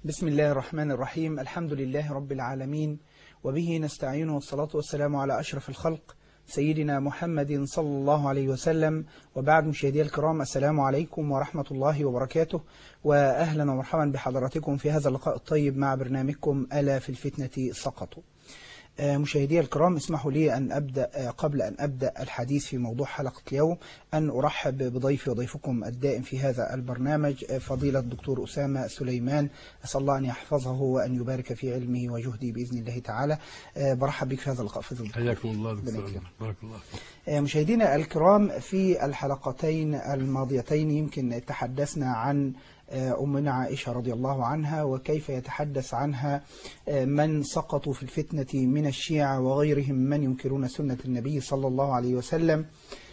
بسم الله الرحمن الرحيم. الحمد لله رب العالمين، وبه نستعين، والصلاة والسلام على أشرف الخلق سيدنا محمد صلى الله عليه وسلم. وبعد، مشاهدي الكرام، السلام عليكم ورحمة الله وبركاته، وأهلا ومرحبا بحضراتكم في هذا اللقاء الطيب مع برنامجكم ألا في الفتنة سقطوا. مشاهدي الكرام، اسمحوا لي أن أبدأ قبل أن أبدأ الحديث في موضوع حلقة اليوم أن أرحب بضيفي وضيفكم الدائم في هذا البرنامج فضيلة الدكتور أسامة سليمان، أسأل الله أن يحفظه وأن يبارك في علمه وجهده بإذن الله تعالى. برحب بك في هذا اللقاء فضيلة الدكتور. حياكم الله دكتور، بارك الله فيك. مشاهدينا الكرام، في الحلقتين الماضيتين يمكن تحدثنا عن أمنا عائشة رضي الله عنها، وكيف يتحدث عنها من سقطوا في الفتنة من الشيعة وغيرهم من ينكرون سنة النبي صلى الله عليه وسلم،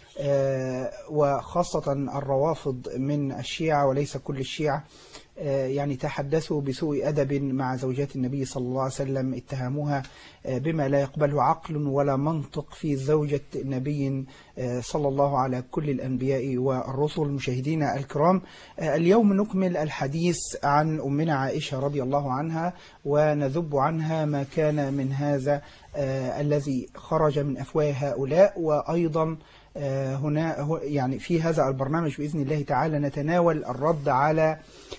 وخاصة الروافض من الشيعة وليس كل الشيعة. يعني تحدثوا بسوء أدب مع زوجات النبي صلى الله عليه وسلم، اتهموها بما لا يقبله عقل ولا منطق في زوجة نبي صلى الله على كل الأنبياء والرسل. مشاهدينا الكرام، اليوم نكمل الحديث عن أمنا عائشة رضي الله عنها، ونذب عنها ما كان من هذا الذي خرج من أفواه هؤلاء. وأيضا هنا يعني في هذا البرنامج بإذن الله تعالى نتناول الرد على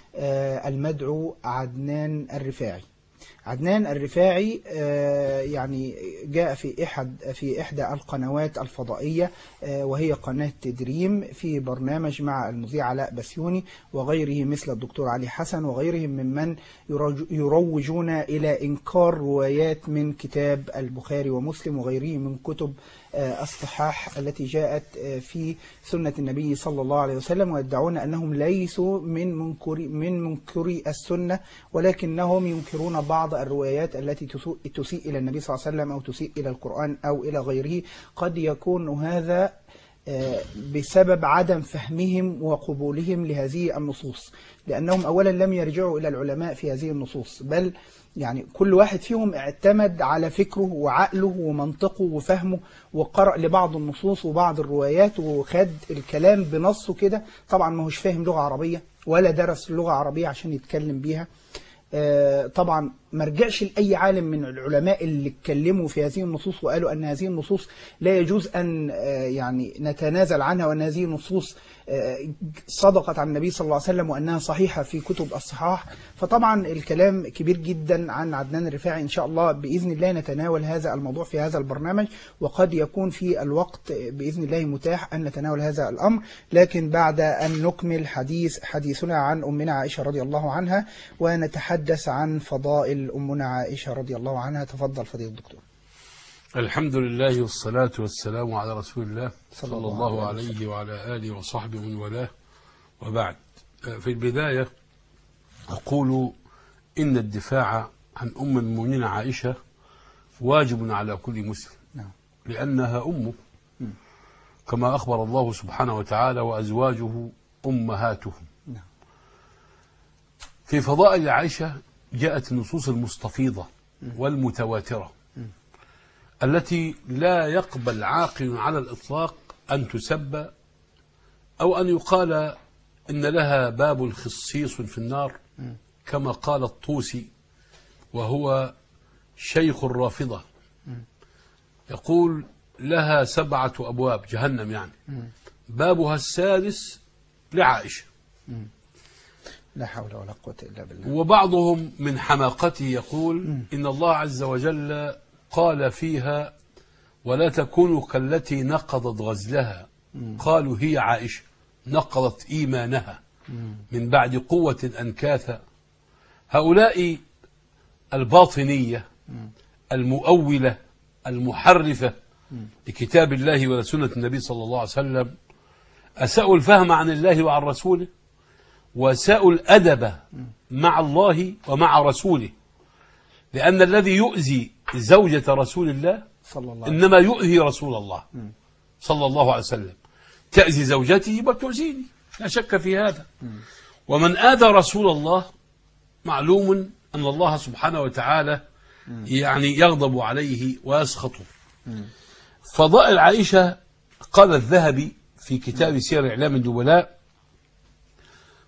المدعو عدنان الرفاعي. عدنان الرفاعي يعني جاء في إحدى القنوات الفضائية، وهي قناة دريم، في برنامج مع المذيع علاء بسيوني وغيره مثل الدكتور علي حسن وغيرهم ممن يروجون إلى إنكار روايات من كتاب البخاري ومسلم وغيره من كتب الصحاح التي جاءت في سنة النبي صلى الله عليه وسلم، ويدعون أنهم ليسوا من منكري السنة، ولكنهم ينكرون بعض الروايات التي تسيء إلى النبي صلى الله عليه وسلم أو تسيء إلى القرآن أو إلى غيره. قد يكون هذا بسبب عدم فهمهم وقبولهم لهذه النصوص، لأنهم أولا لم يرجعوا إلى العلماء في هذه النصوص، بل يعني كل واحد فيهم اعتمد على فكره وعقله ومنطقه وفهمه، وقرأ لبعض النصوص وبعض الروايات وخد الكلام بنصه كده. طبعا ما هوش فاهم لغة عربية ولا درس لغة عربية عشان يتكلم بيها. طبعا ما رجعش لأي عالم من العلماء اللي اتكلموا في هذه النصوص وقالوا أن هذه النصوص لا يجوز أن يعني نتنازل عنها، وأن هذه النصوص صدقت عن النبي صلى الله عليه وسلم وأنها صحيحة في كتب الصحاح. فطبعا الكلام كبير جدا عن عدنان الرفاعي. إن شاء الله بإذن الله نتناول هذا الموضوع في هذا البرنامج، وقد يكون في الوقت بإذن الله متاح أن نتناول هذا الأمر، لكن بعد أن نكمل حديثنا عن أمنا عائشة رضي الله عنها ونتحدث عن فضائل أمنا عائشة رضي الله عنها. تفضل فضيلة الدكتور. الحمد لله والصلاة والسلام على رسول الله صلى الله عليه وعلى آله وصحبه ومن والاه، وبعد. في البداية أقول إن الدفاع عن أم المؤمنين عائشة واجب على كل مسلم، لأنها أمه، كما أخبر الله سبحانه وتعالى: وأزواجه أمهاتهم. في فضائل عائشة جاءت النصوص المستفيضة والمتواترة التي لا يقبل عاقل على الإطلاق أن تسب أو أن يقال إن لها باب خصيص في النار، كما قال الطوسي وهو شيخ الرافضة، يقول: لها 7 أبواب جهنم، يعني بابها السادس لعائشة. لا حول ولا قوة إلا بالله. وبعضهم من حماقته يقول: إن الله عز وجل قال فيها: ولا تكونوا كالتي نقضت غزلها، قالوا هي عائشة نقضت إيمانها من بعد قوة أنكاثا. هؤلاء الباطنية المؤولة المحرفة لكتاب الله ولسنة النبي صلى الله عليه وسلم أساءوا الفهم عن الله وعن رسوله، وساءوا الأدب مع الله ومع رسوله، لأن الذي يؤذي زوجة رسول الله إنما يؤذي رسول الله صلى الله عليه وسلم. تأذي زوجتي وتؤذيني، لا شك في هذا. ومن آذى رسول الله معلوم أن الله سبحانه وتعالى يعني يغضب عليه ويسخطه. فضائل عائشة قال الذهبي في كتاب سير إعلام النبلاء: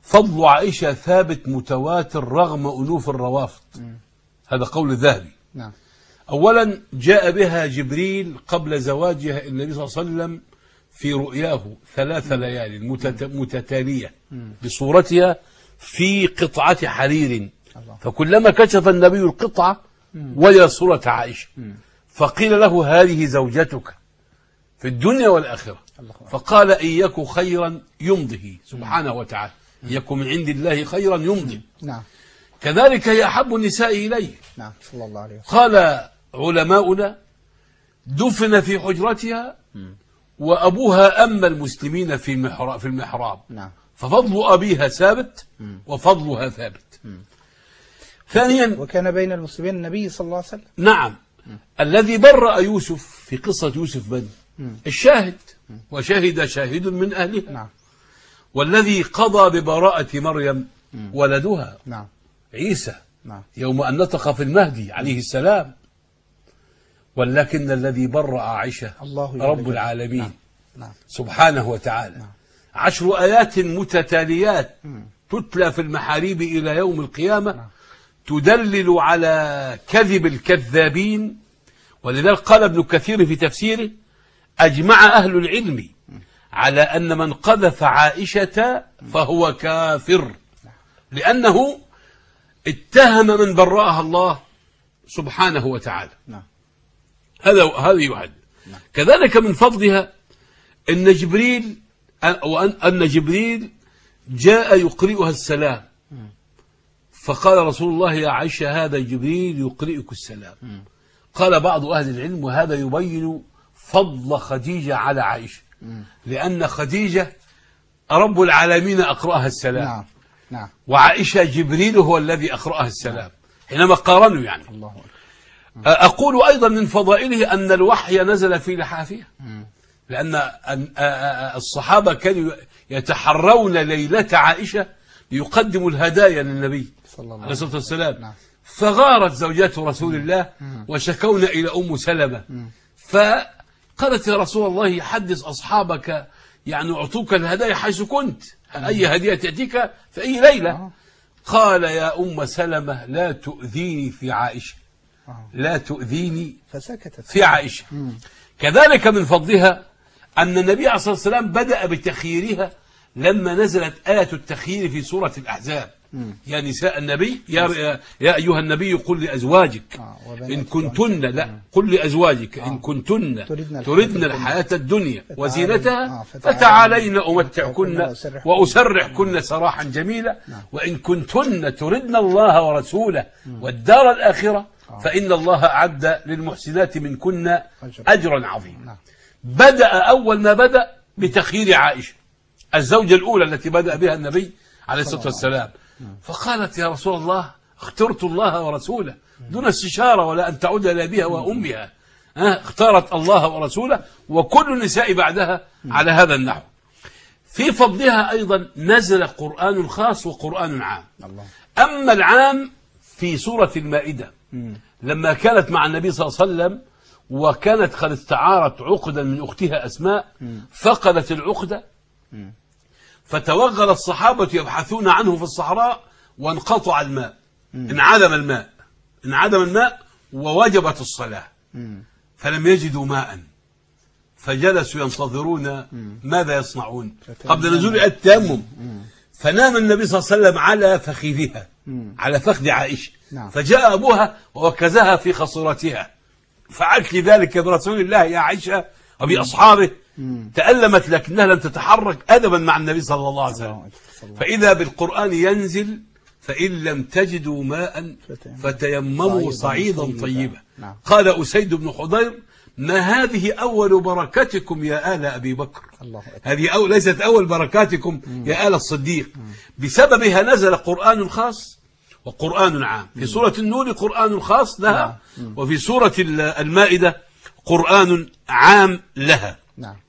فضل عائشة ثابت متواتر رغم أنوف الروافض. هذا قول الذهبي. نعم. أولا جاء بها جبريل قبل زواجها النبي صلى الله عليه وسلم في رؤياه 3 ليال متتالية بصورتها في قطعة حرير، فكلما كشف النبي القطعة وجد صورة عائشة، فقيل له هذه زوجتك في الدنيا والآخرة، فقال إن يك خيرا يمضه سبحانه وتعالى، إن يكن من عند الله خيرا يمضه. نعم. كذلك هي أحب النساء إليه. نعم صلى الله عليه وسلم. قال علماؤنا دفن في حجرتها وأبوها أما المسلمين في المحراب. نعم. ففضل أبيها ثابت وفضلها ثابت. ثانيا وكان بين المسلمين النبي صلى الله عليه وسلم. نعم. الذي برأ يوسف في قصة يوسف بن الشاهد، وشهد شاهد من أهلها. نعم. والذي قضى ببراءة مريم ولدها نعم. عيسى. نعم. يوم أن نطق في المهدي عليه السلام. ولكن الذي برأ عائشة رب العالمين. نعم. نعم. سبحانه وتعالى. نعم. 10 آيات متتاليات تتلى في المحاريب إلى يوم القيامة. نعم. تدلل على كذب الكذابين. ولذلك قال ابن كثير في تفسيره أجمع أهل العلم على أن من قذف عائشة فهو كافر، لأنه اتهم من برأها الله سبحانه وتعالى. نعم. هذا يعد. كذلك من فضلها أن جبريل جاء يقرئها السلام، فقال رسول الله يا عائشة هذا جبريل يقرئك السلام. قال بعض أهل العلم وهذا يبين فضل خديجة على عائشة، لأن خديجة رب العالمين أقرأها السلام. نعم. نعم. وعائشة جبريل هو الذي أقرأها السلام. حينما قارنوا يعني. الله أكبر. أقول أيضا من فضائله أن الوحي نزل في لحافها، لأن الصحابة كانوا يتحرون ليلة عائشة ليقدموا الهدايا للنبي عليه الصلاة والسلام. نعم. فغارت زوجات رسول الله وشكونا إلى أم سلمة، فقالت يا رسول الله حدث أصحابك يعني أعطوك الهدايا حيث كنت، أي هدية تأتيك في أي ليلة. قال يا أم سلمة لا تؤذيني في عائشة، لا تؤذيني فسكتت في عائشة. كذلك من فضلها أن النبي عليه الصلاة والسلام بدأ بتخييرها لما نزلت آية التخيير في سورة الأحزاب. يا نساء النبي يا أيها النبي قل لأزواجك إن كنتن، لا قل لأزواجك إن كنتن تردن الحياة الدنيا وزينتها فتعالين أمتعكن وأسرحكن سراحا جميلا، وإن كنتن تردن الله ورسوله والدار الآخرة فإن الله أعد للمحسنات منكن أجرا عظيما. بدأ أول ما بدأ بتخيير عائشة الزوجة الأولى التي بدأ بها النبي عليه الصلاة والسلام، فقالت يا رسول الله اخترت الله ورسوله دون استشارة ولا أن تعود إلى أبيها وأمها، اختارت الله ورسوله، وكل النساء بعدها على هذا النحو. في فضلها أيضا نزل قرآن خاص وقرآن عام. أما العام في سورة المائدة لما كانت مع النبي صلى الله عليه وسلم وكانت قد استعارت عقدا من أختها أسماء، فقدت العقدة فتوغل الصحابة يبحثون عنه في الصحراء وانقطع الماء، انعدم الماء ووجبت الصلاة، فلم يجدوا ماء فجلسوا ينتظرون ماذا يصنعون قبل نزول التيمم، فنام النبي صلى الله عليه وسلم على فخذها على فخذ عائشة، فجاء أبوها ووكزها في خصرتها، فعلت لذلك برسول الله يا عائشة وبأصحابه، تألمت لكنها لم تتحرك أدبا مع النبي صلى الله عليه وسلم. فإذا بالقرآن ينزل فإن لم تجدوا ماء فتيمموا صعيدا طيبا. قال أسيد بن حضير ما هذه أول بركتكم يا آل أبي بكر، هذه ليست أول بركاتكم يا آل الصديق. بسببها نزل قرآن خاص وقرآن عام. في سورة النور قرآن خاص لها، وفي سورة المائدة قرآن عام لها.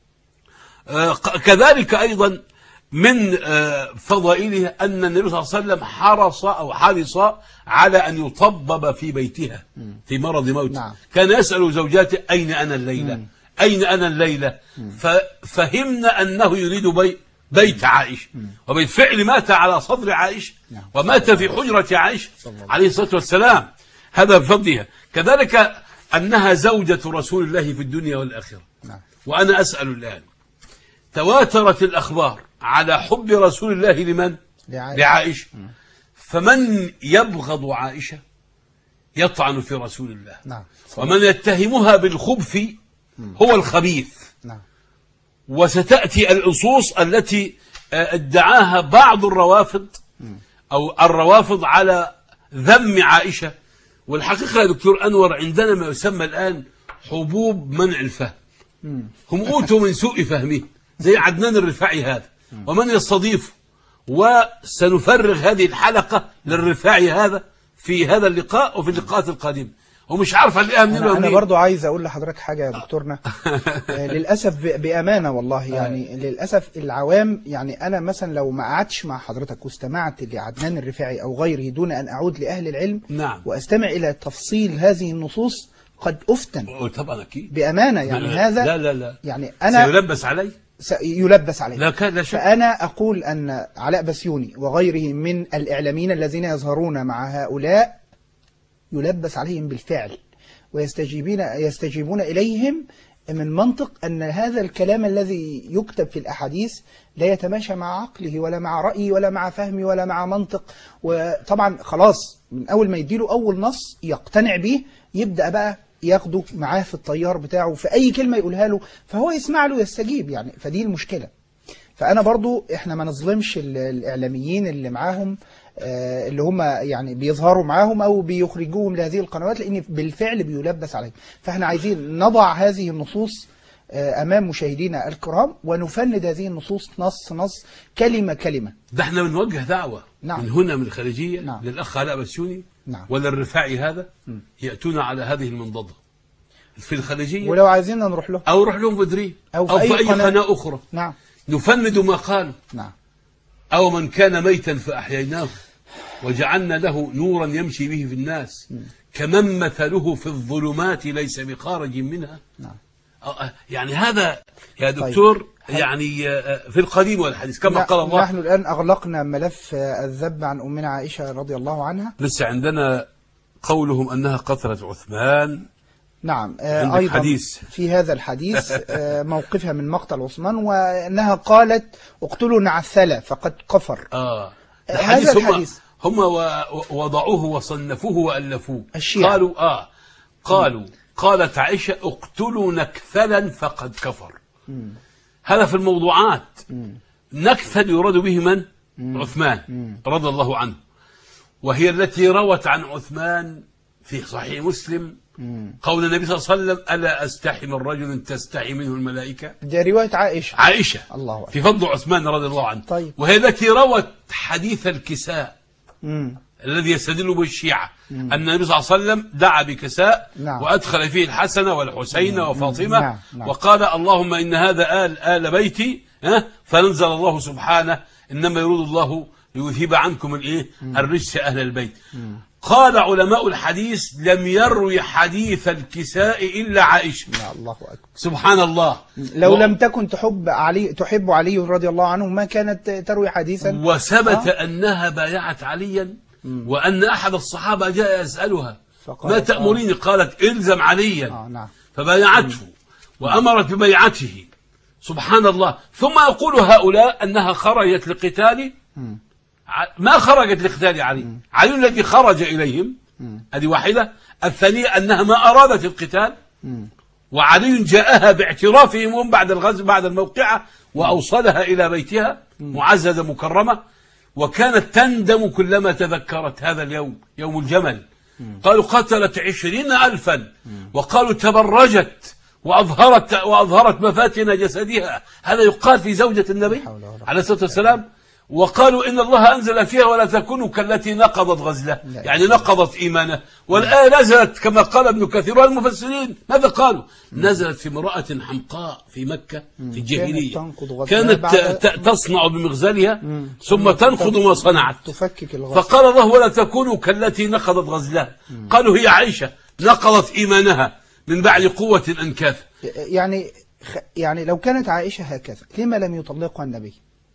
كذلك أيضا من فضائله أن النبي صلى الله عليه وسلم حرص على أن يطبب في بيتها في مرض موته. كان يسأل زوجاته أين أنا الليلة، أين أنا الليلة، ففهمنا أنه يريد بيت عائشة، وبالفعل مات على صدر عائشة، ومات في حجرة عائشة عليه الصلاة والسلام. هذا بفضلها. كذلك أنها زوجة رسول الله في الدنيا والآخرة. وأنا أسأل الآن، تواترت الأخبار على حب رسول الله لمن؟ لعائشة. فمن يبغض عائشة يطعن في رسول الله، ومن يتهمها بالخبث هو الخبيث. وستأتي النصوص التي ادعاها بعض الروافض أو الروافض على ذم عائشة. والحقيقة يا دكتور أنور، عندنا ما يسمى الآن حبوب منع الفهم. هم أوتوا من سوء فهمه، زي عدنان الرفاعي هذا ومن يستضيفه. وسنفرغ هذه الحلقة للرفاعي هذا في هذا اللقاء وفي اللقاءات القادمة، ومش عارف هنلاقيها منين ومنين. أنا برضو عايز أقول لحضرتك حاجة يا دكتورنا. للأسف بأمانة والله، يعني للأسف العوام، يعني أنا مثلا لو ما قعدتش مع حضرتك واستمعت لعدنان الرفاعي أو غيره دون أن أعود لأهل العلم وأستمع إلى تفصيل هذه النصوص قد أفتن. طبعا أكيد بأمانة، يعني هذا لا يعني أنا سيلبس علي، يلبس عليه. لا شك. فأنا أقول أن علاء بسيوني وغيره من الإعلاميين الذين يظهرون مع هؤلاء يلبس عليهم بالفعل، ويستجيبون إليهم من منطق أن هذا الكلام الذي يكتب في الأحاديث لا يتماشى مع عقله ولا مع رأيه ولا مع فهمه ولا مع منطق. وطبعا خلاص من أول ما يديله أول نص يقتنع به، يبدأ بقى ياخده معاه في الطيار بتاعه، في أي كلمة يقولها له فهو يسمع له يستجيب. يعني فدي المشكلة. فأنا برضو إحنا ما نظلمش الإعلاميين اللي معاهم، اللي هم يعني بيظهروا معاهم أو بيخرجوهم لهذه القنوات، لأن بالفعل بيلبس عليهم. فإحنا عايزين نضع هذه النصوص أمام مشاهدينا الكرام ونفند هذه النصوص نص كلمة كلمة. ده احنا بنوجه دعوة من هنا من الخارجية للأخ علاء بسيوني ولا الرفاعي هذا يأتون على هذه المنضدة في الخارجية، ولو عايزين نروح له أو نروح لهم بدري أو في أي قناة أخرى. نفند ما قالوا. أو من كان ميتا فأحييناه وجعلنا له نورا يمشي به في الناس كمن مثله في الظلمات ليس بخارج منها. يعني هذا يا دكتور يعني في القديم والحديث كما قال الله. نحن الآن أغلقنا ملف الذب عن أمنا عائشة رضي الله عنها. لسه عندنا قولهم أنها قتلت عثمان. نعم، أيضا حديث في هذا الحديث موقفها من مقتل عثمان، وأنها قالت اقتلوا نعثلة فقد كفر. هذا الحديث هم وضعوه وصنفوه وألفوه. قالوا قالت عائشة اقتلوا نكثلا فقد كفر. هذا في الموضوعات. نكثل يراد به من؟ عثمان رضي الله عنه، وهي التي روت عن عثمان في صحيح مسلم قول النبي صلى الله عليه وسلم ألا أستحي من رجل تستحي منه الملائكة. دي رواية عائشة الله في فضل عثمان رضي الله عنه. طيب. وهي التي روت حديث الكساء الذي يستدل به الشيعة أن النبي صلى الله عليه وسلم دعا بكساء وأدخل فيه الحسن والحسين وفاطمة وقال اللهم إن هذا آل بيتي، فنزل الله سبحانه إنما يريد الله ليذهب عنكم الرجس أهل البيت. قال علماء الحديث لم يروي حديث الكساء إلا عائشة. الله أكبر. سبحان الله. لو لم تكن تحب علي رضي الله عنه ما كانت تروي حديثا. وثبت أنها بايعت عليا، وأن أحد الصحابة جاء يسألها ما تأمرين؟ قالت إلزم عليا. فبايعته وأمرت ببيعته. سبحان الله. ثم يقول هؤلاء أنها خرجت لقتال، ما خرجت لقتال علي. علي الذي خرج إليهم، هذه واحدة. الثانية أنها ما أرادت القتال، وعلي جاءها باعترافهم هم بعد الغزو بعد الموقعة وأوصلها إلى بيتها معززة مكرمة، وكانت تندم كلما تذكرت هذا اليوم يوم الجمل. قالوا قتلت 20,000، وقالوا تبرجت وأظهرت مفاتن جسدها. هذا يقال في زوجة النبي عليه الصلاة والسلام. وقالوا إن الله أنزل فيها ولا تكونوا كالتي نقضت غزلها، يعني نقضت إيمانه. والآية نزلت كما قال ابن كثير والمفسرين ماذا قالوا؟ نزلت في امرأة حمقاء في مكة في الجاهلية، كانت تصنع بمغزلها ثم تنقض ما صنعت، فقال الله ولا تكونوا كالتي نقضت غزلها. قالوا هي عائشة نقضت إيمانها من بعد قوة أنكاث. يعني لو كانت عائشة هكذا لما لم يطلقها النبي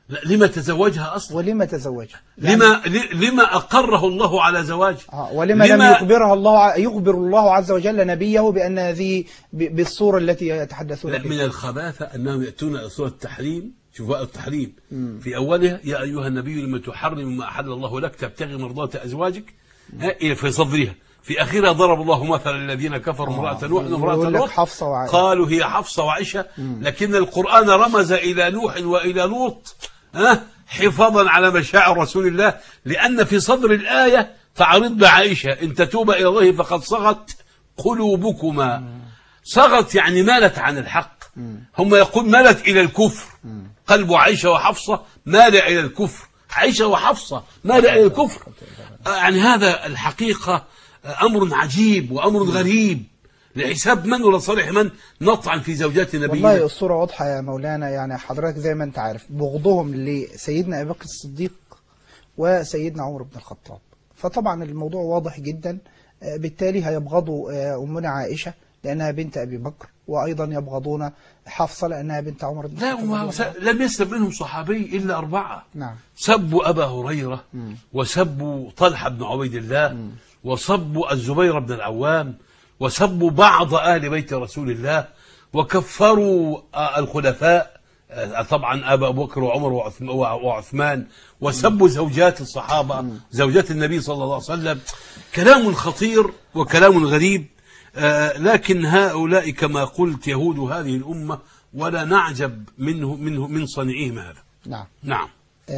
لا، لما تزوجها أصلا؟ ولما تزوجها؟ لما أقره الله على زواجها؟ ولما لم يخبرها يخبر الله عز وجل نبيه بأن هذه بالصورة التي يتحدثون لا، بها؟ من الخباثة أنهم يأتون إلى سورة التحريم. شوفوا التحريم في أولها: يا أيها النبي لما تحرم ما أحل الله لك تبتغي مرضات أزواجك، في صدرها. في آخرها: ضرب الله مثلا الذين كفروا امرأة نوح وامرأة لوط قالوا هي حفصة وعائشة. لكن القرآن رمز إلى نوح وإلى لوط حفاظا على مشاعر رسول الله، لأن في صدر الآية: تعرض بعائشة إن تتوب إلى الله فقد صغت قلوبكما. صغت يعني مالت عن الحق. هم يقول مالت إلى الكفر. قلب عائشة وحفصة مال إلى الكفر، عائشة وحفصة مال إلى الكفر. يعني هذا الحقيقة أمر عجيب وأمر غريب. لحساب من ولصالح من نطعن في زوجات النبي؟ والله الصورة واضحة يا مولانا. يعني حضرتك زي ما أنت عارف بغضهم لسيدنا أبي بكر الصديق وسيدنا عمر بن الخطاب، فطبعا الموضوع واضح جدا. بالتالي هيبغضوا أمنا عائشة لأنها بنت أبي بكر، وأيضا يبغضون حفصة لأنها بنت عمر بن الخطاب. لا، لم يسلم منهم صحابي إلا 4. نعم. سبوا أبا هريرة، وسبوا طلحة بن عبيد الله، وسبوا الزبير بن العوام، وسبوا بعض آل بيت رسول الله، وكفروا الخلفاء طبعا أبا بكر وعمر وعثمان، وسبوا زوجات الصحابة زوجات النبي صلى الله عليه وسلم. كلام خطير وكلام غريب. لكن هؤلاء كما قلت يهود هذه الأمة، ولا نعجب من صنيعهم هذا. نعم. نعم.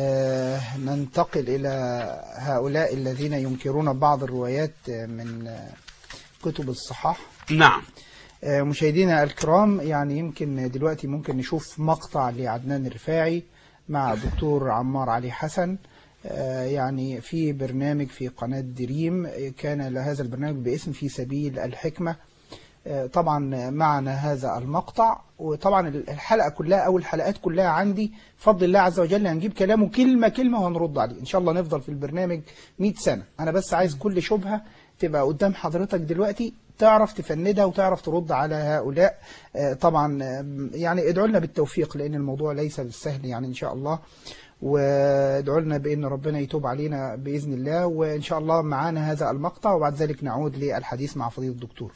ننتقل إلى هؤلاء الذين ينكرون بعض الروايات من كتب الصحاح. نعم. مشاهدينا الكرام، يعني يمكن دلوقتي ممكن نشوف مقطع لعدنان الرفاعي مع دكتور عمار علي حسن، يعني في برنامج في قناة دريم، كان لهذا البرنامج باسم في سبيل الحكمة. طبعا معنا هذا المقطع، وطبعا الحلقة كلها أو الحلقات كلها عندي بفضل الله عز وجل هنجيب كلامه كلمة كلمة وهنرد عليه إن شاء الله. نفضل في البرنامج 100 سنة. أنا بس عايز كل شبهة تبقى قدام حضرتك دلوقتي تعرف تفندها وتعرف ترد على هؤلاء. طبعا يعني ادعوا لنا بالتوفيق، لأن الموضوع ليس بالسهل يعني إن شاء الله. وادعوا لنا بأن ربنا يتوب علينا بإذن الله. وإن شاء الله معانا هذا المقطع، وبعد ذلك نعود للحديث مع فضيلة الدكتور.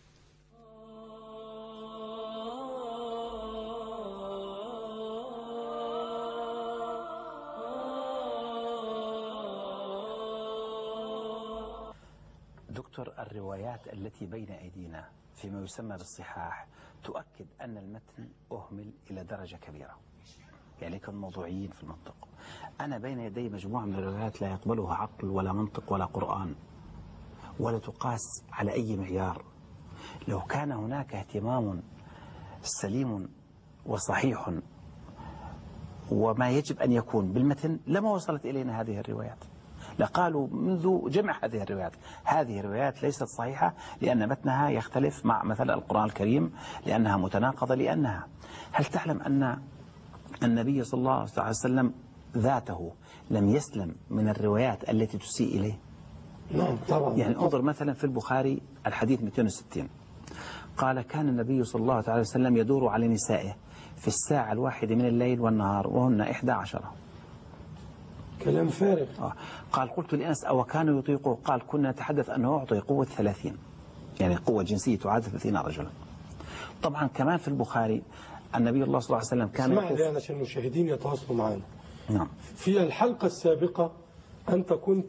دكتور، الروايات التي بين أيدينا فيما يسمى بالصحاح تؤكد أن المتن أهمل إلى درجة كبيرة، يعني كانوا موضوعيين في المنطق. أنا بين يدي مجموعة من الروايات لا يقبلها عقل ولا منطق ولا قرآن، ولا تقاس على أي معيار. لو كان هناك اهتمام سليم وصحيح وما يجب أن يكون بالمتن لما وصلت إلينا هذه الروايات. لقالوا منذ جمع هذه الروايات: هذه الروايات ليست صحيحة لأن متنها يختلف مع مثلا القرآن الكريم، لأنها متناقضة، لأنها. هل تعلم أن النبي صلى الله عليه وسلم ذاته لم يسلم من الروايات التي تسيء إليه؟ نعم طبعا. يعني انظر مثلا في البخاري الحديث 260 قال: كان النبي صلى الله عليه وسلم يدور على نسائه في الساعة الواحدة من الليل والنهار وهن 11. كلام فارغ. قال: قلت لأنس: أو كانوا يطيقوا؟ قال: كنا نتحدث أنه أعطي قوة 30، يعني قوة جنسية تعادل 30 رجلا. طبعا كمان في البخاري النبي الله صلى الله عليه وسلم كان اسمع لي عشان المشاهدين يتواصلوا معنا. نعم. في الحلقة السابقة أنت كنت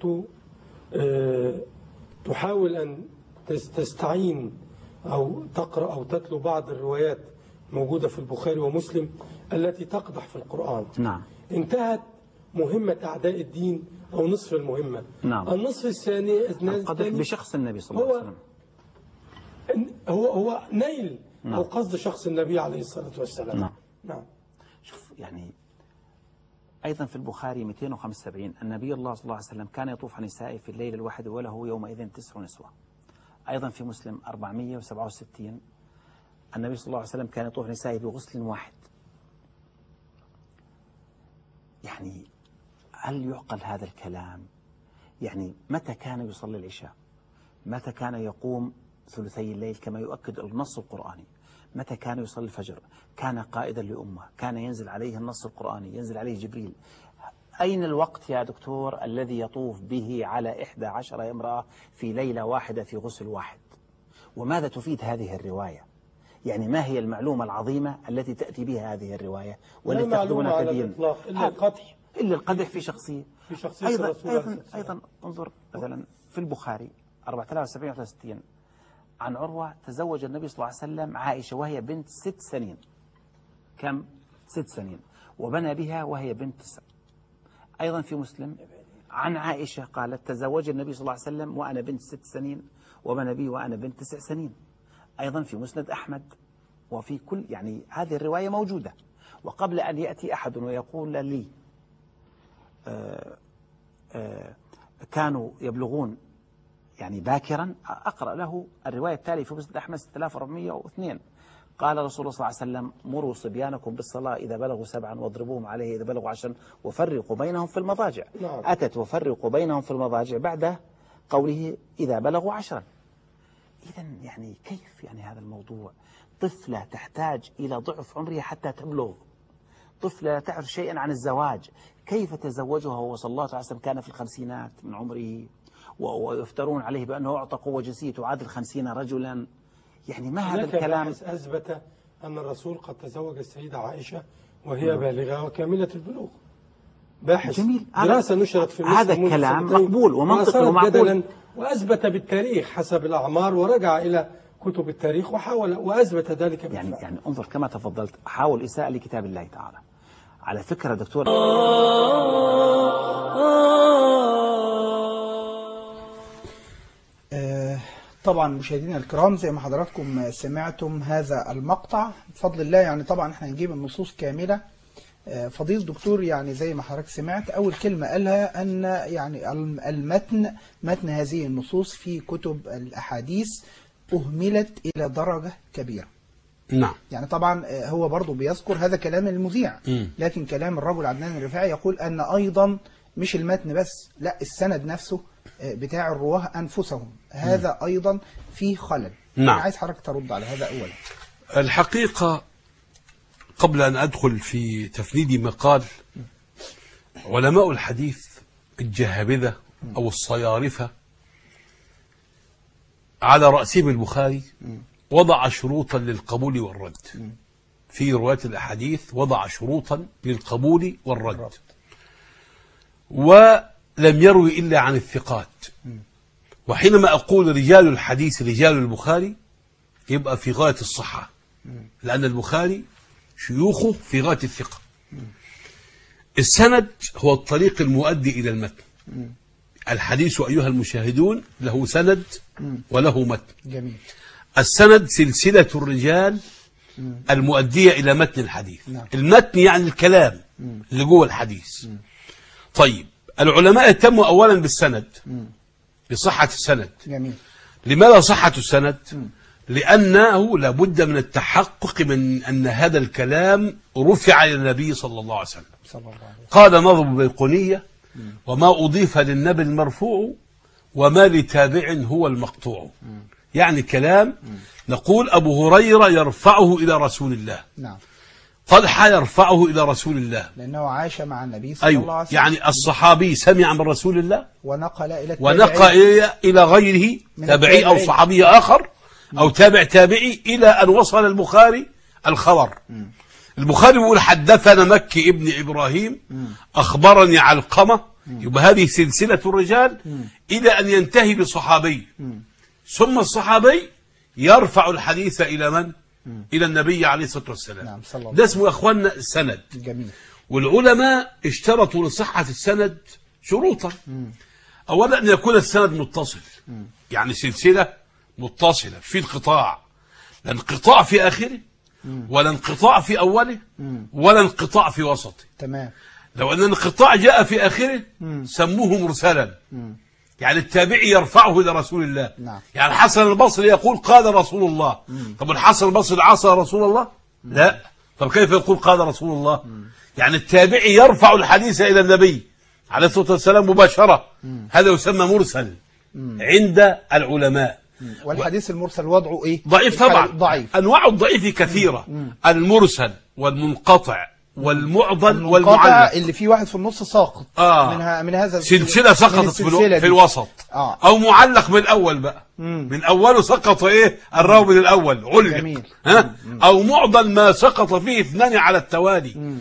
تحاول أن تستعين أو تقرأ أو تتلو بعض الروايات موجودة في البخاري ومسلم التي تقدح في القرآن. نعم. انتهت مهمة أعداء الدين أو نصف المهمة. نعم. النصف الثاني القدح بشخص النبي صلى الله عليه وسلم هو نيل. نعم. أو قصد شخص النبي عليه الصلاة والسلام. نعم. نعم. شوف، يعني أيضا في البخاري 275 النبي الله صلى الله عليه وسلم كان يطوف عن نسائه في الليل الواحد وله يومئذ 9 نسوة. أيضا في مسلم 467 النبي صلى الله عليه وسلم كان يطوف نسائه بغسل واحد. يعني هل يعقل هذا الكلام؟ يعني متى كان يصلي العشاء؟ متى كان يقوم ثلثي الليل كما يؤكد النص القرآني. متى كان يصلي الفجر؟ كان قائدا لأمة، كان ينزل عليه النص القرآني، ينزل عليه جبريل. أين الوقت يا دكتور الذي يطوف به على 11 امرأة في ليلة واحدة في غسل واحد؟ وماذا تفيد هذه الرواية؟ يعني ما هي المعلومة العظيمة التي تأتي بها هذه الرواية والتي تخدمنا كدين؟ إلا القدح، إلا القدح في شخصية الرسول. أيضا انظر مثلا في البخاري 4763 عن عروة تزوج النبي صلى الله عليه وسلم عائشة وهي بنت 6 سنين. كم؟ 6 سنين. وبنى بها وهي بنت 9. أيضا في مسلم عن عائشة قالت تزوج النبي صلى الله عليه وسلم وأنا بنت 6 سنين وبنى بي وأنا بنت 9 سنين. أيضا في مسند أحمد. وفي كل يعني هذه الرواية موجودة. وقبل أن يأتي أحد ويقول لي كانوا يبلغون يعني باكرا، أقرأ له الرواية التالية في مسند أحمد 6402. قال رسول الله صلى الله عليه وسلم مروا صبيانكم بالصلاة إذا بلغوا 7 واضربوهم عليه إذا بلغوا 10 وفرقوا بينهم في المضاجع. أتت وفرقوا بينهم في المضاجع بعد قوله إذا بلغوا 10. إذا يعني كيف يعني هذا الموضوع؟ طفلة تحتاج إلى ضعف عمرها حتى تبلغ، طفلة لا تعرف شيئا عن الزواج، كيف تزوجها وهو صلى الله عليه وسلم كان في الخمسينات من عمره، ويفترون عليه بأنه أعطى قوة جنسية تعادل 50 رجلا؟ يعني ما هذا الكلام؟ أثبت أن الرسول قد تزوج السيدة عائشة وهي بالغة وكاملة البلوغ. باحث جميل. دراسة نشرت في هذا الكلام مقبول ومنطقي ومعقول، وأثبت بالتاريخ حسب الأعمار، ورجع إلى كتب التاريخ وحاول وأثبت ذلك بالفعل. يعني انظر كما تفضلت، حاول إساءة لكتاب الله تعالى. على فكرة دكتور طبعا مشاهدينا الكرام زي ما حضراتكم سمعتم هذا المقطع بفضل الله، يعني طبعا احنا هنجيب النصوص كاملة. فضيل الدكتور يعني زي ما حضرتك سمعت أول كلمة قالها أن يعني متن هذه النصوص في كتب الأحاديث أهملت إلى درجة كبيرة. نعم. يعني طبعا هو برضو بيذكر هذا كلام المذيع، لكن كلام الرجل عدنان الرفاعي يقول أن أيضا مش المتن بس، لا السند نفسه بتاع الرواه أنفسهم هذا أيضا فيه خلل. نعم. أنا عايز حضرتك ترد على هذا أولا. الحقيقة قبل أن أدخل في تفنيد مقال، علماء الحديث الجهابذة أو الصيارفة على رأسهم البخاري وضع شروطا للقبول والرد. في رواية الأحاديث وضع شروطا للقبول والرد، ولم يروي إلا عن الثقات. وحينما أقول رجال الحديث رجال البخاري يبقى في غاية الصحة، لأن البخاري شيوخه في غاية الثقة. السند هو الطريق المؤدي إلى المتن. الحديث أيها المشاهدون له سند وله متن. جميل. السند سلسلة الرجال المؤدية إلى متن الحديث. نعم. المتن يعني الكلام اللي جوه الحديث. طيب العلماء اهتموا أولا بالسند، بصحة السند. جميل. لماذا صحة السند؟ لأنه لابد من التحقق من أن هذا الكلام رفع إلى النبي صلى الله عليه وسلم. قال نظم البيقونية وما أضيف للنبي المرفوع وما لتابع هو المقطوع. يعني كلام نقول أبو هريرة يرفعه إلى رسول الله. نعم. طلحة يرفعه إلى رسول الله لأنه عاش مع النبي صلى الله عليه وسلم. يعني الصحابي سمع من رسول الله ونقل إلى غيره تابعي أو صحابي آخر أو تابعي إلى أن وصل البخاري الخبر. البخاري يقول حدثنا مكي ابن إبراهيم أخبرني علقمة، يبقى هذه سلسلة الرجال إلى أن ينتهي بصحابي، ثم الصحابي يرفع الحديث إلى من؟ إلى النبي عليه الصلاة والسلام. نعم. ده اسمه يا أخوانا السند. جميل. والعلماء اشترطوا لصحة السند شروطا. أولا أن يكون السند متصل، يعني سلسلة متصلة في انقطاع، لا انقطاع في آخره ولا انقطاع في أوله ولا انقطاع في وسطه. تمام. لو أن الانقطاع جاء في آخره سموه مرسلا، يعني التابعي يرفعه إلى رسول الله. نعم. يعني الحسن البصري يقول قال رسول الله. طب الحسن البصري عصى رسول الله؟ لا. طب كيف يقول قال رسول الله؟ يعني التابعي يرفع الحديث إلى النبي عليه الصلاة والسلام مباشرة. هذا يسمى مرسل عند العلماء. والحديث المرسل وضعه ايه؟ ضعيف طبعا. ضعيف. انواع الضعيف كثيره. المرسل والمنقطع والمعضل والمعلق، اللي فيه واحد في النص ساقط من هذا سلسله سقطت في الوسط، او معلق من الاول بقى، من اوله سقط ايه الراوي من الاول علق. جميل. او معضل ما سقط فيه اثنان على التوالي.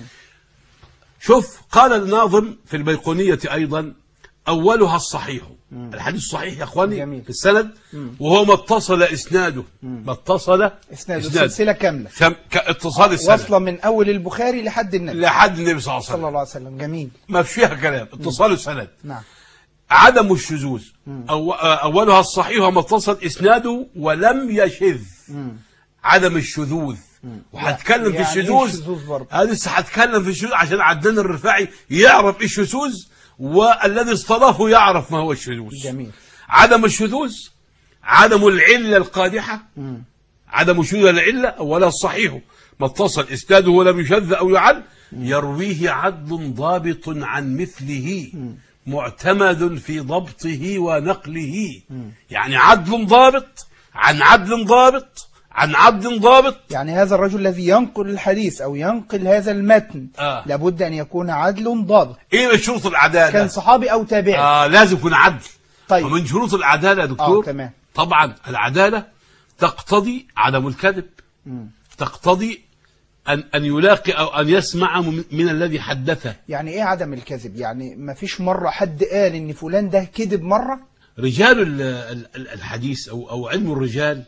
شوف قال الناظم في البيقونية ايضا: اولها الصحيح. الحديث الصحيح يا اخواني جميل. في السند وهو ما اتصل اسناده، ما اتصل اسناده سلسله كامله، اتصال السند واصله من اول البخاري لحد النبي صلى الله عليه وسلم. جميل. ما فيها كلام، اتصال السند. نعم. عدم الشذوذ. اولها الصحيح وما اتصل اسناده ولم يشذ. عدم الشذوذ. وهتكلم في الشذوذ، لسه هتكلم في الشذوذ عشان عدنان الرفاعي يعرف ايه الشذوذ، والذي استضافه يعرف ما هو الشذوذ. جميل. عدم الشذوذ، عدم العلة القادحة. عدم شذوذ العلة أولها الصحيح ما اتصل إسناده ولم يشذ أو يعل، يرويه عدل ضابط عن مثله معتمد في ضبطه ونقله. يعني عدل ضابط عن عدل ضابط عن عدل ضابط. يعني هذا الرجل الذي ينقل الحديث أو ينقل هذا المتن لابد أن يكون عدل ضابط. إيه شروط العدالة؟ كان صحابي أو تابعي. لازم يكون عدل. طيب. ومن شروط العدالة يا دكتور تمام. طبعا العدالة تقتضي عدم الكذب. تقتضي أن يلاقي أو أن يسمع من الذي حدثه. يعني إيه عدم الكذب؟ يعني ما فيش مرة حد قال إن فلان ده كذب مرة؟ رجال الحديث أو علم الرجال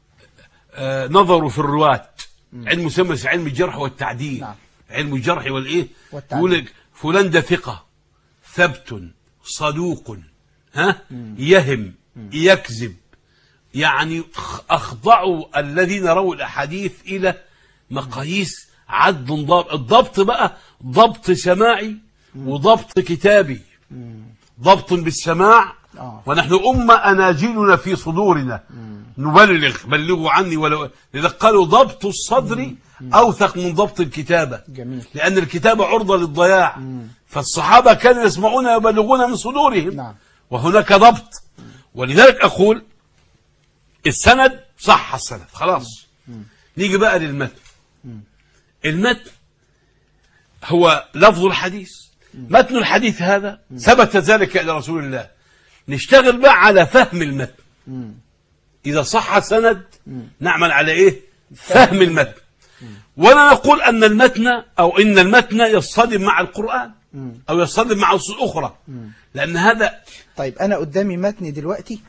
نظروا في الرواة. علم مسمى علم الجرح والتعديل. نعم. علم الجرح والإيه؟ يقول لك فلان ده ثقة ثبت صدوق يهم يكذب. يعني أخضعوا الذين رووا الأحاديث إلى مقاييس عدل ضابط. الضبط بقى ضبط سماعي وضبط كتابي. ضبط بالسماع ونحن أمة أناجيلنا في صدورنا بلغوا عني ولو. إذا قالوا ضبط الصدر أوثق من ضبط الكتابة. جميل. لأن الكتابة عرضة للضياع. فالصحابة كانوا يسمعون ويبلغون من صدورهم. نعم. وهناك ضبط. ولذلك أقول السند صح السند خلاص. نيجي بقى للمتن. المتن هو لفظ الحديث. متن الحديث هذا ثبت ذلك إلى رسول الله. نشتغل بقى على فهم المتن. إذا صح السند نعمل على إيه؟ فهم المتن. ولا نقول أن المتن أو إن المتن يصطدم مع القرآن أو يصطدم مع نصوص أخرى، لأن هذا. طيب أنا قدامي متن دلوقتي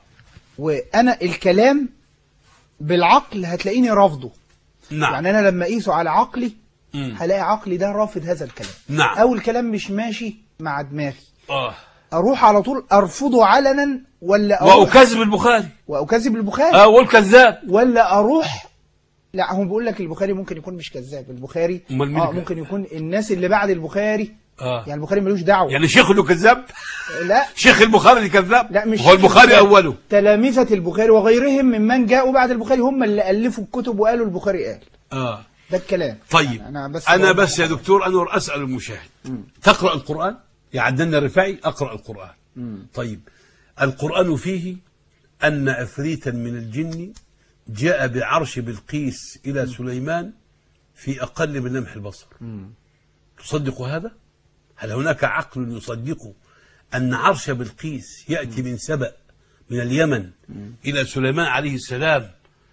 وأنا الكلام بالعقل هتلاقيني رافضه. نعم. يعني أنا لما أقيسه على عقلي هلاقي عقلي ده رافض هذا الكلام. نعم. أو الكلام مش ماشي مع دماغي. أروح على طول أرفضه علنا ولا وأكذب البخاري والكذاب، ولا أروح لا هو بيقول لك البخاري ممكن يكون مش كذاب. البخاري ممكن يكون الناس اللي بعد البخاري يعني البخاري ملوش دعوه. يعني شيخ اللي كذاب؟ لا شيخ البخاري اللي كذاب؟ لا مش هو البخاري اوله. تلامذة البخاري وغيرهم ممن جاءوا بعد البخاري هم اللي الفوا الكتب وقالوا البخاري قال. ده الكلام. طيب يعني انا بس يا دكتور انور اسال المشاهد. تقرا القران يا عدنان الرفاعي؟ اقرا القران. طيب القران فيه ان عفريتا من الجن جاء بعرش بلقيس إلى سليمان في أقل من لمح البصر. تصدق هذا؟ هل هناك عقل يصدق أن عرش بلقيس يأتي من سبأ من اليمن إلى سليمان عليه السلام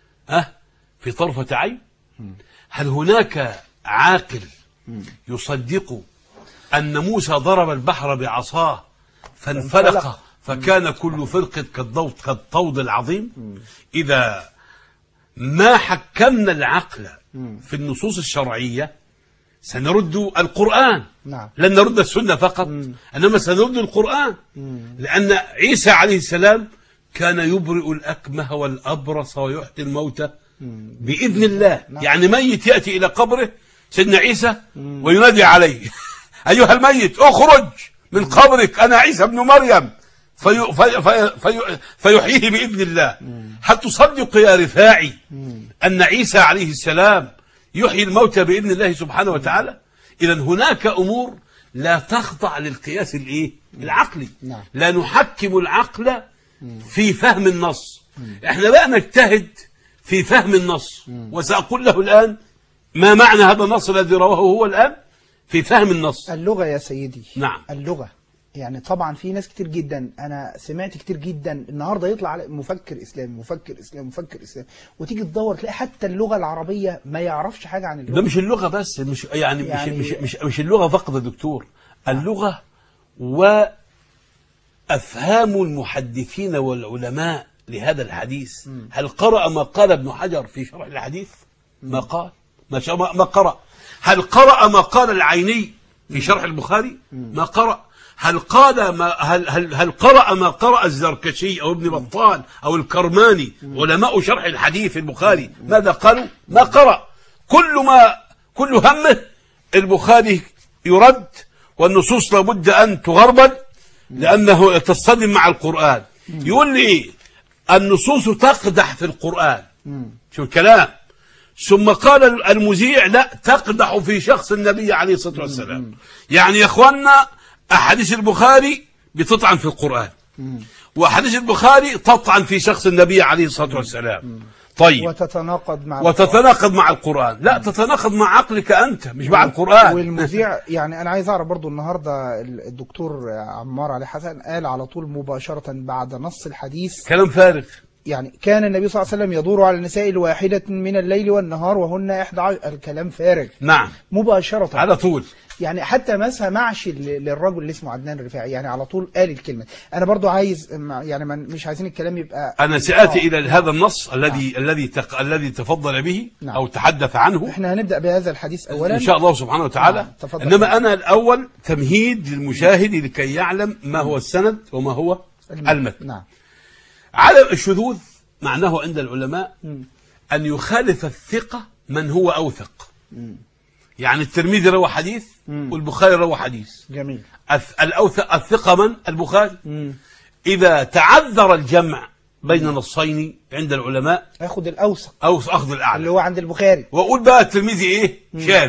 في طرفة عين؟ هل هناك عاقل يصدق أن موسى ضرب البحر بعصاه فانفلق فكان كل فرق كالطود العظيم؟ إذا ما حكمنا العقل في النصوص الشرعية سنرد القرآن. نعم. لن نرد السنة فقط إنما سنرد القرآن. لأن عيسى عليه السلام كان يبرئ الأكمه والأبرص ويحيي الموتى بإذن الله. نعم. يعني ميت يأتي إلى قبره سيدنا عيسى وينادي عليه أيها الميت اخرج من قبرك أنا عيسى ابن مريم فيحييه بإذن الله. هل تصدق يا رفاعي أن عيسى عليه السلام يحيي الموتى بإذن الله سبحانه وتعالى؟ إذا هناك أمور لا تخضع للقياس العقلي. نعم. لا نحكم العقل في فهم النص احنا بقى نجتهد في فهم النص، وسأقول له الآن ما معنى هذا النص الذي رواه هو الآن في فهم النص. اللغة يا سيدي. نعم. اللغة يعني طبعا في ناس كتير جدا، أنا سمعت كتير جدا النهاردة يطلع على مفكر إسلامي مفكر إسلامي مفكر إسلامي، وتيجي تدور تلاقي حتى اللغة العربية ما يعرفش حاجة عن اللغة. ده مش اللغة بس، مش مش اللغة فقط يا دكتور، اللغة وأفهام المحدثين والعلماء لهذا الحديث. هل قرأ ما قال ابن حجر في شرح الحديث؟ ما قال، ما قرأ. هل قرأ ما قال العيني في شرح البخاري؟ ما قرأ. هل قرأ ما قرأ الزركشي أو ابن بطال أو الكرماني علماء شرح الحديث في البخاري؟ ماذا قالوا؟ ما قرأ. كل همه البخاري يرد، والنصوص لابد أن تغربل لأنه تصطدم مع القرآن. يقول لي إيه؟ النصوص تقدح في القرآن. شو الكلام؟ ثم قال المذيع لا، تقدح في شخص النبي عليه الصلاة والسلام. يعني يا اخوانا أحاديث البخاري بتطعن في القرآن، وأحاديث البخاري تطعن في شخص النبي عليه الصلاة والسلام. طيب، وتتناقض مع القرآن. لا، تتناقض مع عقلك أنت مش مع القرآن. والمذيع يعني أنا عايز أعرف برضو النهاردة الدكتور عمار علي حسن قال على طول مباشرة بعد نص الحديث كلام فارغ. يعني كان النبي صلى الله عليه وسلم يدور على النساء الواحدة من الليل والنهار وهن 11. الكلام فارغ. نعم، مباشرة على طول. يعني حتى ما سمعش للرجل اللي اسمه عدنان الرفاعي، يعني على طول قال الكلمة. أنا برضو عايز يعني مش عايزين الكلام يبقى. أنا سآتي إلى هذا النص الذي تفضل به. نعم. أو تحدث عنه. احنا هنبدأ بهذا الحديث أولا إن شاء الله سبحانه وتعالى. إنما أنا الأول تمهيد للمشاهد لكي يعلم ما هو السند وما هو المتن. نعم. عدم الشذوذ معناه عند العلماء أن يخالف الثقة من هو أوثق. يعني الترمذي روى حديث والبخاري روى حديث. جميل. الأوثق الثقة من؟ البخاري. إذا تعذر الجمع بين نصين عند العلماء أخذ الأوثق، أخذ الأعلى اللي هو عند البخاري. وأقول بقى الترمذي إيه؟ شاذ.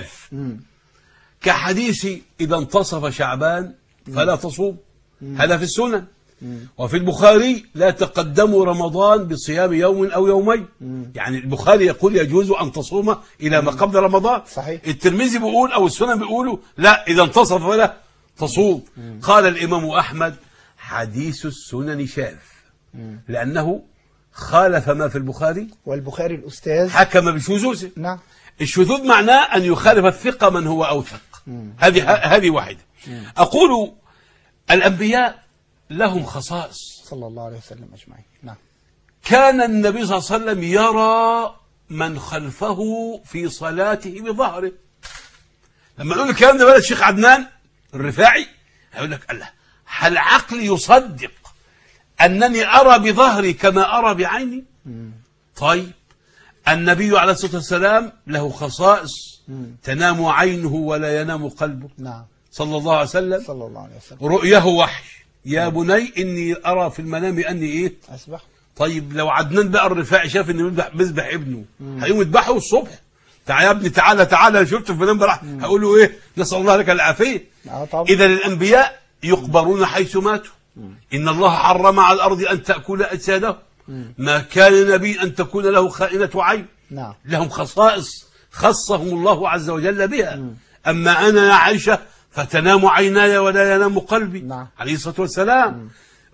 كحديث إذا انتصف شعبان فلا تصوم، هذا في السنن. وفي البخاري لا تقدموا رمضان بصيام يوم أو يومين. يعني البخاري يقول يجوز أن تصوم إلى ما قبل رمضان. صحيح. الترمذي بيقول أو السنن بيقولوا لا، إذا انتصف فلا تصوم. قال الإمام أحمد حديث السنن شاذ، لأنه خالف ما في البخاري، والبخاري الأستاذ حكم بشذوذه. نعم. الشذوذ معناه أن يخالف الثقة من هو أوثق. هذه واحدة. أقول الأنبياء لهم خصائص صلى الله عليه وسلم أجمعين. نعم. كان النبي صلى الله عليه وسلم يرى من خلفه في صلاته بظهره. لما نقول الكلام ده بقى الشيخ عدنان الرفاعي هيقول لك الله، هل عقلي يصدق أنني أرى بظهري كما أرى بعيني؟ طيب، النبي عليه الصلاة والسلام له خصائص تنام عينه ولا ينام قلبه. نعم. صلى الله عليه وسلم. صلى الله عليه وسلم. رؤيه وحي. يا بني إني أرى في المنام أني إيه؟ أسبح. طيب لو عدنان بقى الرفاعي شاف إنه بيذبح ابنه هيقوم يذبحه الصبح. تعالى يا ابني، تعالى شفته في المنام راح هقول له إيه؟ نسأل الله لك العافية. إذا الأنبياء يقبرون حيث ماتوا. إن الله حرم على الأرض أن تأكل أجسادهم. ما كان نبي أن تكون له خائنة عين. نعم. لهم خصائص خصهم الله عز وجل بها. أما أنا يا عائشة فتنام عيناي ولا ينام قلبي. نعم. عليه الصلاة والسلام.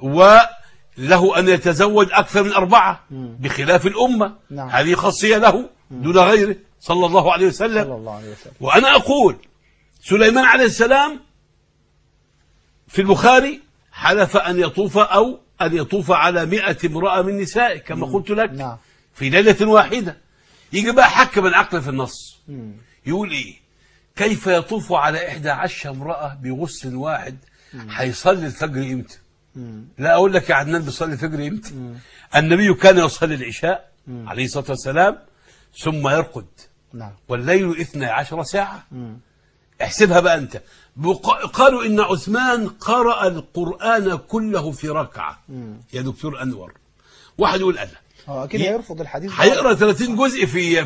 وله أن يتزوج أكثر من 4 بخلاف الأمة. نعم. هذه خاصية له دون غيره صلى الله عليه وسلم. صلى الله عليه وسلم. وأنا أقول سليمان عليه السلام في البخاري حلف أن يطوف على 100 امرأة من نسائه كما قلت لك. نعم. في ليلة واحدة. يجي بقى حكم العقل في النص. يقول إيه؟ كيف يطوف على 11 امرأة بغسل واحد؟ هيصلي الفجر امتى؟ لا أقول لك يا عدنان بيصلي الفجر امتى؟ النبي كان يصلي العشاء عليه الصلاة والسلام ثم يرقد. نعم. والليل 12 ساعة. احسبها بقى أنت. قالوا إن عثمان قرأ القرآن كله في ركعة. يا دكتور أنور، واحد يقول أنا أكيد هيرفض الحديث. هيقرأ 30 جزء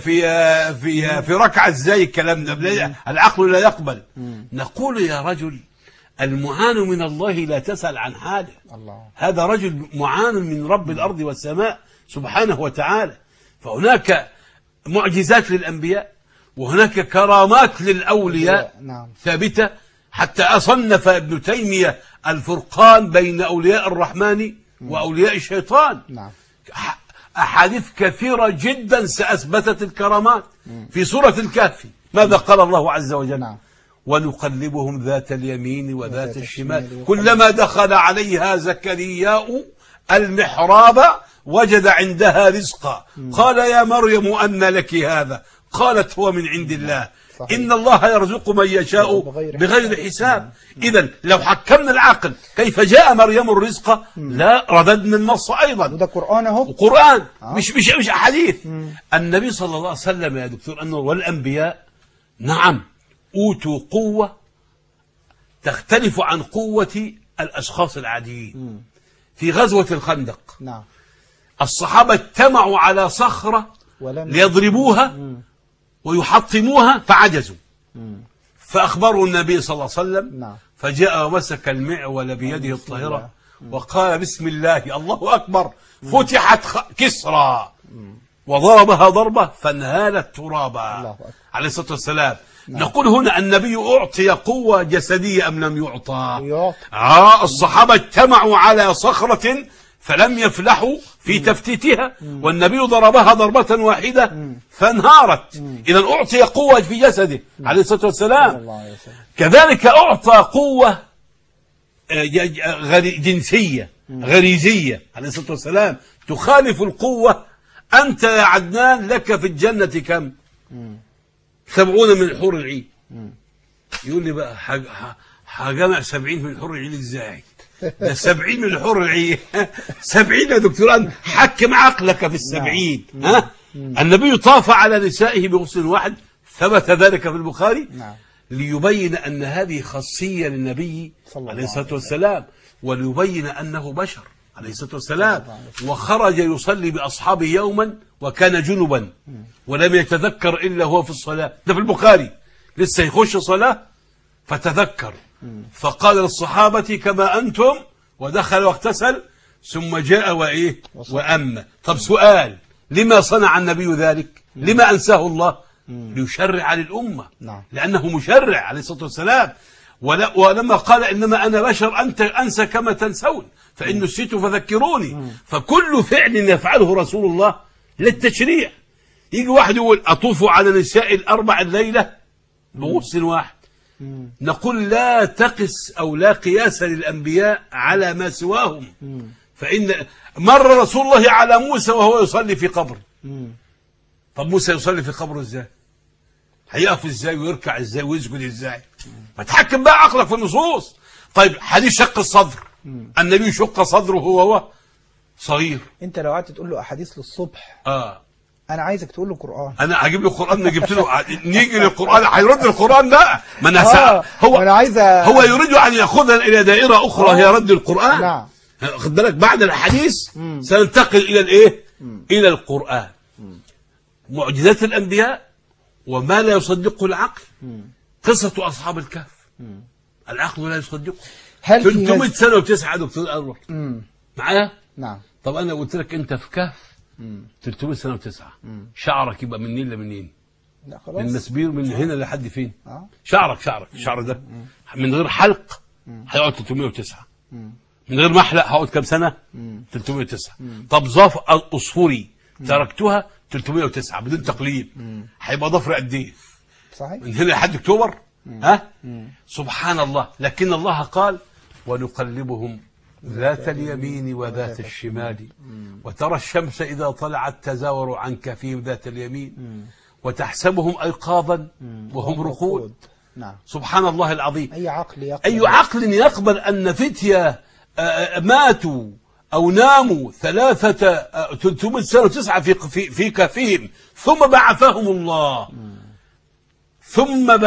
في ركعة ازاي الكلام ده؟ العقل لا يقبل. نقول يا رجل المعان من الله لا تسأل عن حاله. الله. هذا رجل معان من رب الأرض والسماء سبحانه وتعالى. فهناك معجزات للأنبياء وهناك كرامات للأولياء نعم. ثابتة، حتى أصنف ابن تيمية الفرقان بين أولياء الرحمن وأولياء الشيطان. نعم. أحاديث كثيرة جدا سأثبتت الكرامات. في سورة الكهف ماذا قال الله عز وجل؟ نعم. ونقلبهم ذات اليمين وذات الشمال كلما دخل عليها زكرياء المحراب وجد عندها رزقا قال يا مريم أن لك هذا قالت هو من عند الله صحيح. إن الله يرزق من يشاء بغير حساب. إذا لو حكمنا العقل كيف جاء مريم الرزق لا رددنا النص أيضا. وده قرآن اهو، قرآن مش أحاديث. النبي صلى الله عليه وسلم يا دكتور أنور والأنبياء نعم أوتوا قوة تختلف عن قوة الأشخاص العاديين. في غزوة الخندق نعم، الصحابة اجتمعوا على صخرة ليضربوها ويحطموها فعجزوا، فأخبروا النبي صلى الله عليه وسلم. نعم. فجاء ومسك المعول بيده الطاهرة وقال بسم الله الله أكبر، فتحت كسرى وضربها ضربة فانهالت ترابا عليه الصلاة والسلام. نعم. نقول هنا النبي أعطي قوة جسدية أم لم يعطى؟ الصحابة اجتمعوا على صخرة فلم يفلحوا في تفتيتها والنبي ضربها ضربة واحدة فانهارت. إذا أعطي قوة في جسده عليه الصلاة والسلام. كذلك أعطى قوة جنسية غريزية عليه الصلاة والسلام تخالف القوة. أنت يا عدنان لك في الجنة كم؟ 70 من الحور العين. يقول لي بقى هجمع 70 من الحور العين ازاي؟ ده 70 من الحور العين 70 يا دكتور، حكم عقلك في ال70. ها؟ النبي طاف على نسائه بغسل واحد ثبت ذلك في البخاري ليبين أن هذه خاصية للنبي عليه الصلاة والسلام وليبين أنه بشر عليه الصلاة والسلام. وخرج يصلي بأصحابه يوما وكان جنبا ولم يتذكر إلا هو في الصلاة. ده في البخاري، لسه يخش صلاة فتذكر فقال للصحابة كما أنتم ودخل واغتسل ثم جاء وإيه وأما. طب سؤال، لما صنع النبي ذلك؟ لما أنساه الله؟ ليشرع للأمة لأنه مشرع عليه الصلاة والسلام. ولما قال إنما أنا بشر أنت أنسى كما تنسون فإن نسيت فذكروني. فكل فعل يفعله رسول الله للتشريع. يجي واحد يقول أطوف على نساء الأربع الليلة بغسل واحد، نقول لا تقس أو لا قياس للأنبياء على ما سواهم. فإن مر رسول الله على موسى وهو يصلي في قبر. طب موسى يصلي في قبره ازاي؟ هيقف ازاي ويركع ازاي ويسجد ازاي؟ ما تحكم بقى عقلك في النصوص. طيب حديث شق الصدر، النبي شق صدره وهو صغير. انت لو قعدت تقول له احاديث للصبح انا عايزك تقول له قرآن. انا هجيب له قرآن، جبت له نيجي للقرآن هيرد القرآن بقى. ما انا هو يريد ان ياخذنا الى دائرة اخرى هي رد القرآن. نعم. خد بالك بعد الحديث سننتقل الى الايه؟ الى القرآن. معجزات الأنبياء وما لا يصدقه العقل. قصة أصحاب الكهف العقل لا يصدقه. 300 سنة و9 دكتور أنور معايا؟ نعم. طب أنا قلت لك أنت في كهف 300 سنة و9 شعرك يبقى منين لمنين؟ لا خلاص. من مسبير من هنا لحد فين؟ شعرك الشعر ده من غير حلق هيقعد 309. من غير محلق هقعد كام سنة؟ 309. طب ظاف أصفري تركتها 309 بدون تقليد هيبقى ضفر قد ايه؟ صحيح. من هنا لحد اكتوبر. سبحان الله. لكن الله قال ونقلبهم ذات اليمين وذات الشمال وترى الشمس إذا طلعت تزاور عن كهفهم ذات اليمين وتحسبهم أيقاظا وهم رقود. نعم. سبحان الله العظيم. أي عقل يقبل أن فتية ماتوا أو ناموا 300 سنة و9 في كهفهم ثم بعثهم الله ثم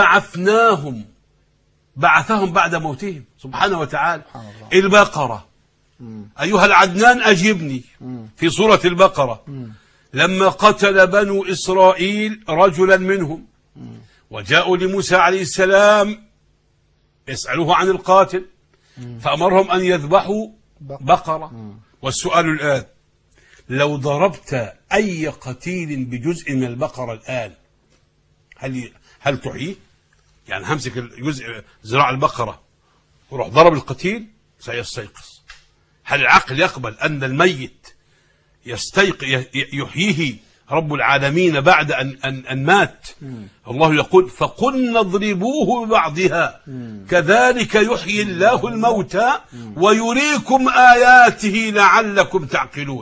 بعثهم بعد موتهم سبحانه وتعالى. البقرة أيها العدنان أجبني في سورة البقرة لما قتل بنو إسرائيل رجلا منهم وجاءوا لموسى عليه السلام يسألوه عن القاتل فأمرهم أن يذبحوا بقرة. والسؤال الآن لو ضربت أي قتيل بجزء من البقرة الآن هل تحييه؟ يعني همسك الجزء ذراع البقرة وروح ضرب القتيل سيستيقظ. هل العقل يقبل أن الميت يحييه رب العالمين بعد أن مات؟ الله يقول فقلنا اضربوه ببعضها كذلك يحيي الله الموتى ويريكم آياته لعلكم تعقلون.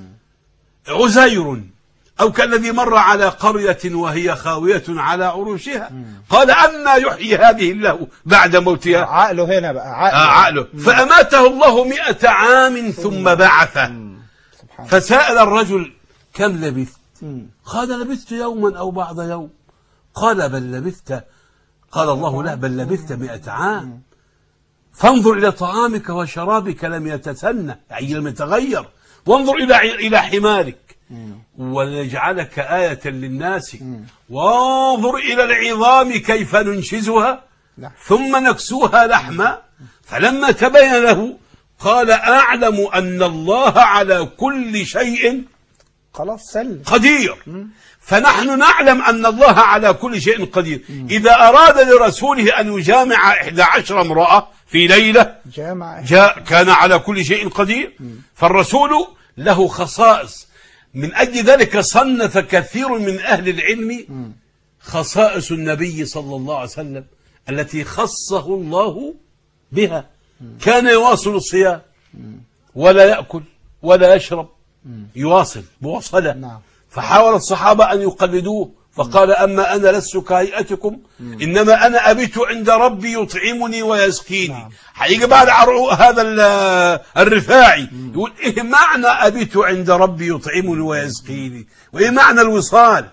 عزير أو كالذي مر على قرية وهي خاوية على عروشها قال أنى يحيي هذه الله بعد موتها. عقله هنا بقى عقله. فأماته الله 100 عام ثم بعثه. فسأل الرجل كم لبثت؟ قال لبثت يوما أو بعض يوم. قال بل لبثت، قال الله له بل لبثت 100 عام. فانظر إلى طعامك وشرابك لم يتسنى، أي لم يتغير، وانظر إلى حمارك ولنجعلك آية للناس، وانظر إلى العظام كيف ننشزها ثم نكسوها لحما. فلما تبين له قال أعلم أن الله على كل شيء خلاص سلم قدير. فنحن نعلم أن الله على كل شيء قدير. إذا أراد لرسوله أن يجامع 11 امرأة في ليلة كان على كل شيء قدير. فالرسول له خصائص، من أجل ذلك صنف كثير من أهل العلم خصائص النبي صلى الله عليه وسلم التي خصه الله بها. كان يواصل الصيام ولا يأكل ولا يشرب، يواصل مواصلة. فحاول الصحابة أن يقلدوه فقال أما أنا لست كهيئتكم إنما أنا أبيت عند ربي يطعمني ويسقيني. هيجي بعد هذا الرفاعي يقول إيه معنى أبيت عند ربي يطعمني ويسقيني، وإيه معنى الوصال؟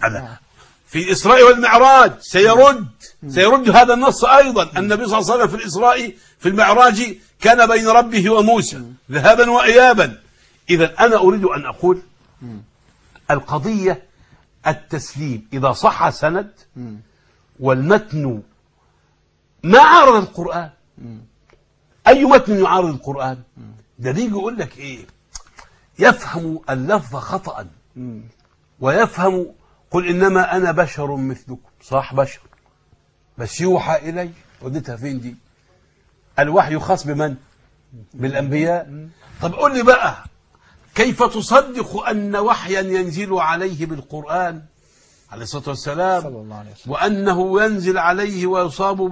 في الإسراء والمعراج سيرد هذا النص أيضا. النبي صلى الله عليه وسلم في الإسراء في المعراج كان بين ربه وموسى ذهابا وإيابا. إذا أنا أريد أن أقول القضية التسليم إذا صح سند والمتن ما عارض القرآن. أي متن يعارض القرآن؟ ده بيجي يقول لك إيه، يفهم اللفظ خطأ ويفهم قل إنما أنا بشر مثلكم. صح بشر بس يوحى إلي. وديتها فين دي؟ الوحي خاص بمن؟ بالأنبياء. طب قل لي بقى كيف تصدق أن وحيا ينزل عليه بالقرآن عليه الصلاة والسلام صلى الله عليه وسلم، وأنه ينزل عليه ويصاب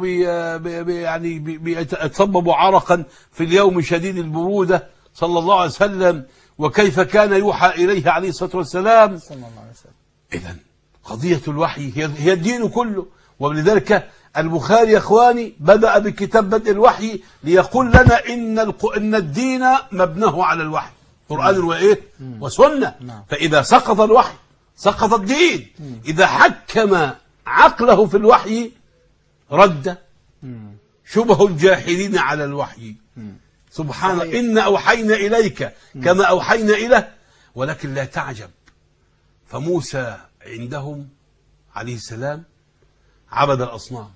يتصبب عرقا في اليوم شديد البرودة صلى الله عليه وسلم، وكيف كان يوحى إليه عليه الصلاة والسلام صلى الله عليه وسلم. إذن قضية الوحي هي الدين كله. ولذلك البخاري يا إخواني بدأ بكتاب بدء الوحي ليقول لنا إن الدين مبناه على الوحي، قرآن وإيه وسنة. فإذا سقط الوحي سقط الدين. إذا حكم عقله في الوحي رد شبه الجاحدين على الوحي. سبحان إن أوحينا إليك كما أوحينا إليه. ولكن لا تعجب، فموسى عندهم عليه السلام عبد الأصنام،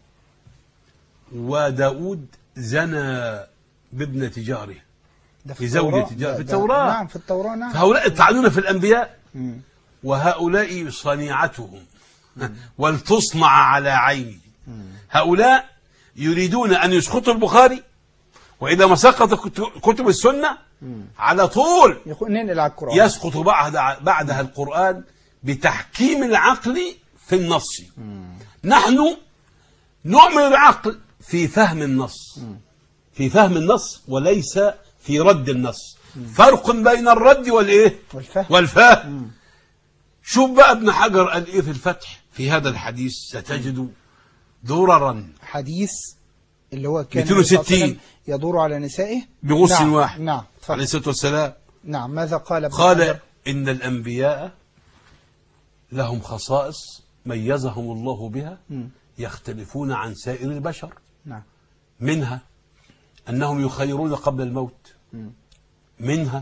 وداود زنى بابنة جاره في زوجة جاره في التوراة. نعم في التوراة. نعم. فهؤلاء يطعنون في الأنبياء وهؤلاء صنيعتهم ولتصنع على عيني. هؤلاء يريدون أن يسقطوا البخاري، وإذا ما سقط كتب السنة على طول ننقل على القرآن، يسقط بعدها القرآن بتحكيم العقل في النص. نحن نؤمن العقل في فهم النص، في فهم النص وليس في رد النص. فرق بين الرد والإيه والفهم. شوف بقى ابن حجر قال إيه في الفتح في هذا الحديث، ستجد دررا. حديث اللي هو كان 260 يدور على نسائه بغص واحد. نعم عليه الصلاة والسلام. نعم. ماذا قال ابن قال حجر؟ إن الأنبياء لهم خصائص ميزهم الله بها يختلفون عن سائر البشر. نعم. منها أنهم يخيرون قبل الموت، منها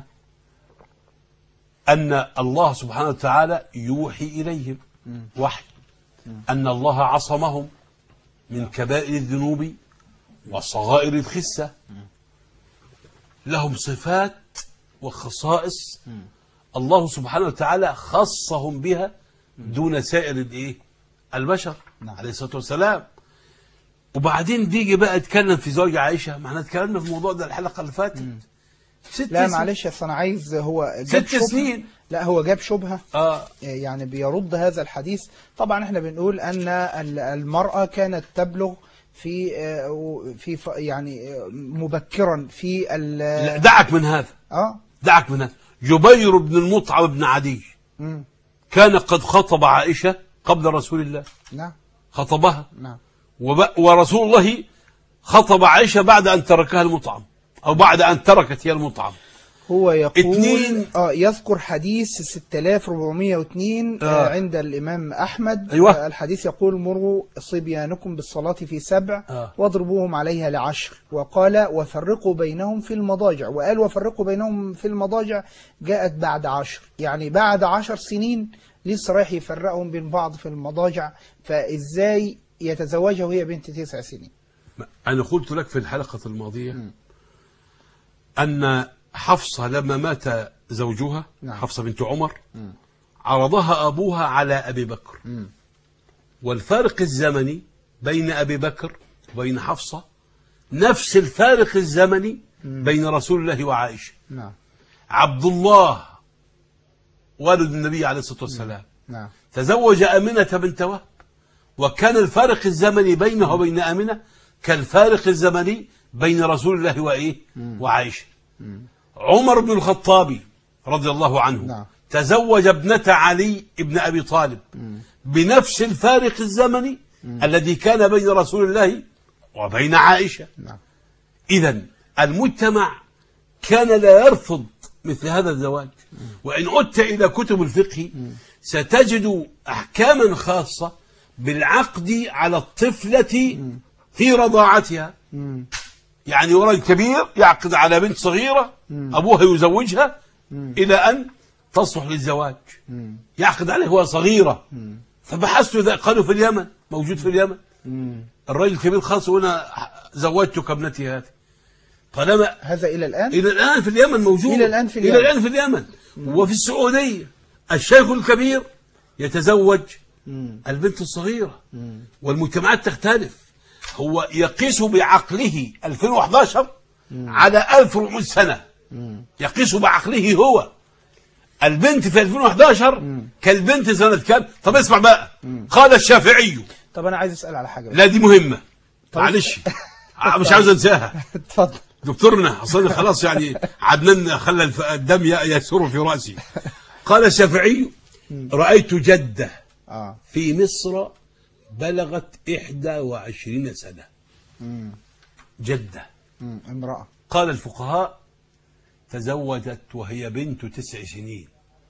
أن الله سبحانه وتعالى يوحي إليهم وحي، أن الله عصمهم من كبائر الذنوب وصغائر الخسة. لهم صفات وخصائص الله سبحانه وتعالى خصهم بها دون سائر الايه البشر عليه الصلاة والسلام. وبعدين بيجي بقى اتكلم في زوج عائشة. ما احنا اتكلمنا في الموضوع ده الحلقة اللي فاتت. لا معلش اصل انا عايز، هو جاب 6 سنين. لا هو جاب شبهة يعني بيرد هذا الحديث. طبعا احنا بنقول ان المرأة كانت تبلغ في يعني مبكرا في لا دعك من هذا. دعك من هذا. جبير بن المطعم بن عدي كان قد خطب عائشة قبل رسول الله. نعم خطبها. نعم. ورسول الله خطب عائشة بعد أن تركها المطعم، أو بعد أن تركت هي المطعم. هو يقول يذكر حديث 6402 عند الإمام أحمد. أيوة. الحديث يقول مروا صبيانكم بالصلاة في 7 واضربوهم عليها ل10، وقال وفرقوا بينهم في المضاجع، وقال وفرقوا بينهم في المضاجع جاءت بعد 10، يعني بعد 10 سنين لسه رايح يفرقهم بين بعض في المضاجع، فإزاي يتزوجها وهي بنت 9 سنين؟ أنا قلت لك في الحلقة الماضية أن حفصة لما مات زوجها حفصة بنت عمر عرضها أبوها على أبي بكر، والفارق الزمني بين أبي بكر وبين حفصة نفس الفارق الزمني بين رسول الله وعائشة. عبد الله والد النبي عليه الصلاة والسلام تزوج آمنة بنت وهب، وكان الفارق الزمني بينه وبين آمنة كالفارق الزمني بين رسول الله وعائشة. عمر بن الخطاب رضي الله عنه تزوج ابنة علي ابن أبي طالب بنفس الفارق الزمني الذي كان بين رسول الله وبين عائشة. إذن المجتمع كان لا يرفض مثل هذا الزواج. وإن عدت إلى كتب الفقه ستجد أحكاما خاصة بالعقد على الطفلة في رضاعتها. يعني ولد كبير يعقد على بنت صغيرة أبوها يزوجها إلى أن تصلح للزواج، يعقد عليها وهي صغيرة. فبحثت ذا قالوا في اليمن، موجود في اليمن. الرجل الكبير خاص هنا زوجتك ابنتي هذه. طالما هذا إلى الآن؟ إلى الآن في اليمن موجود. إلى الآن في اليمن. إلى الآن في اليمن. وفي السعودية الشيخ الكبير يتزوج البنت الصغيرة. والمجتمعات تختلف. هو يقيس بعقله 2011 على 1400 سنة. يقيس بعقله هو. البنت في 2011 كالبنت سنة كام؟ طب اسمع بقى. قال الشافعي. طب أنا عايز أسأل على حاجة بقى. لا دي مهمة. معلش مش عاوز أنساها. اتفضل دكتورنا أصلا خلاص يعني عدنان خلى الدم يسر في رأسي. قال الشافعي رأيت جدة في مصر بلغت 21 سنة. جدة امرأة. قال الفقهاء تزوجت وهي بنت 9 سنين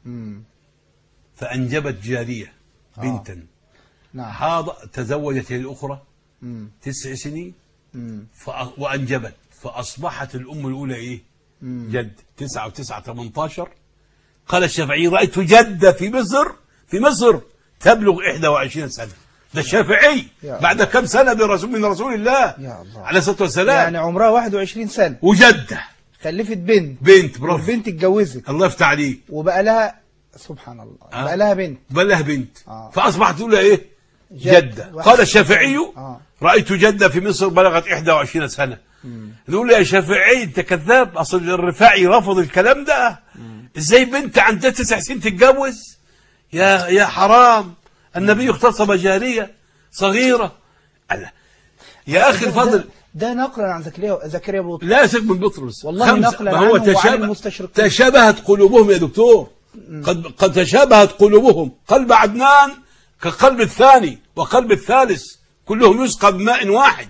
فأنجبت جارية بنتا. تزوجت هي الأخرى 9 سنين وأنجبت، فأصبحت الأم الأولى جد. 9 و9 18. قال الشافعي رأيت جدة في مصر تبلغ 21 سنة. ده الشافعي بعد كم سنة من رسول الله عليه الصلاة والسلام. يعني عمرها 21 سنة وجدة خلفت بنت برافو. والبنت اتجوزت الله يفتح عليك وبقى لها سبحان الله بقى لها بنت فأصبحت تقول جدة. قال الشافعي رأيت جدة في مصر بلغت 21 سنة. نقول يا شافعي انت كذاب، اصل الرفاعي رفض الكلام ده. ازاي بنت عندها 9 سنين تتجوز؟ يا حرام، النبي اغتصب جارية صغيرة. يا أخي الفضل ده نقلا عن زكريا بطرس. لا سيبك من بطرس والله نقلا عنه وعن المستشرقين. تشابهت قلوبهم يا دكتور. قد تشابهت قلوبهم. قلب عدنان كقلب الثاني وقلب الثالث كلهم يسقى بماء واحد.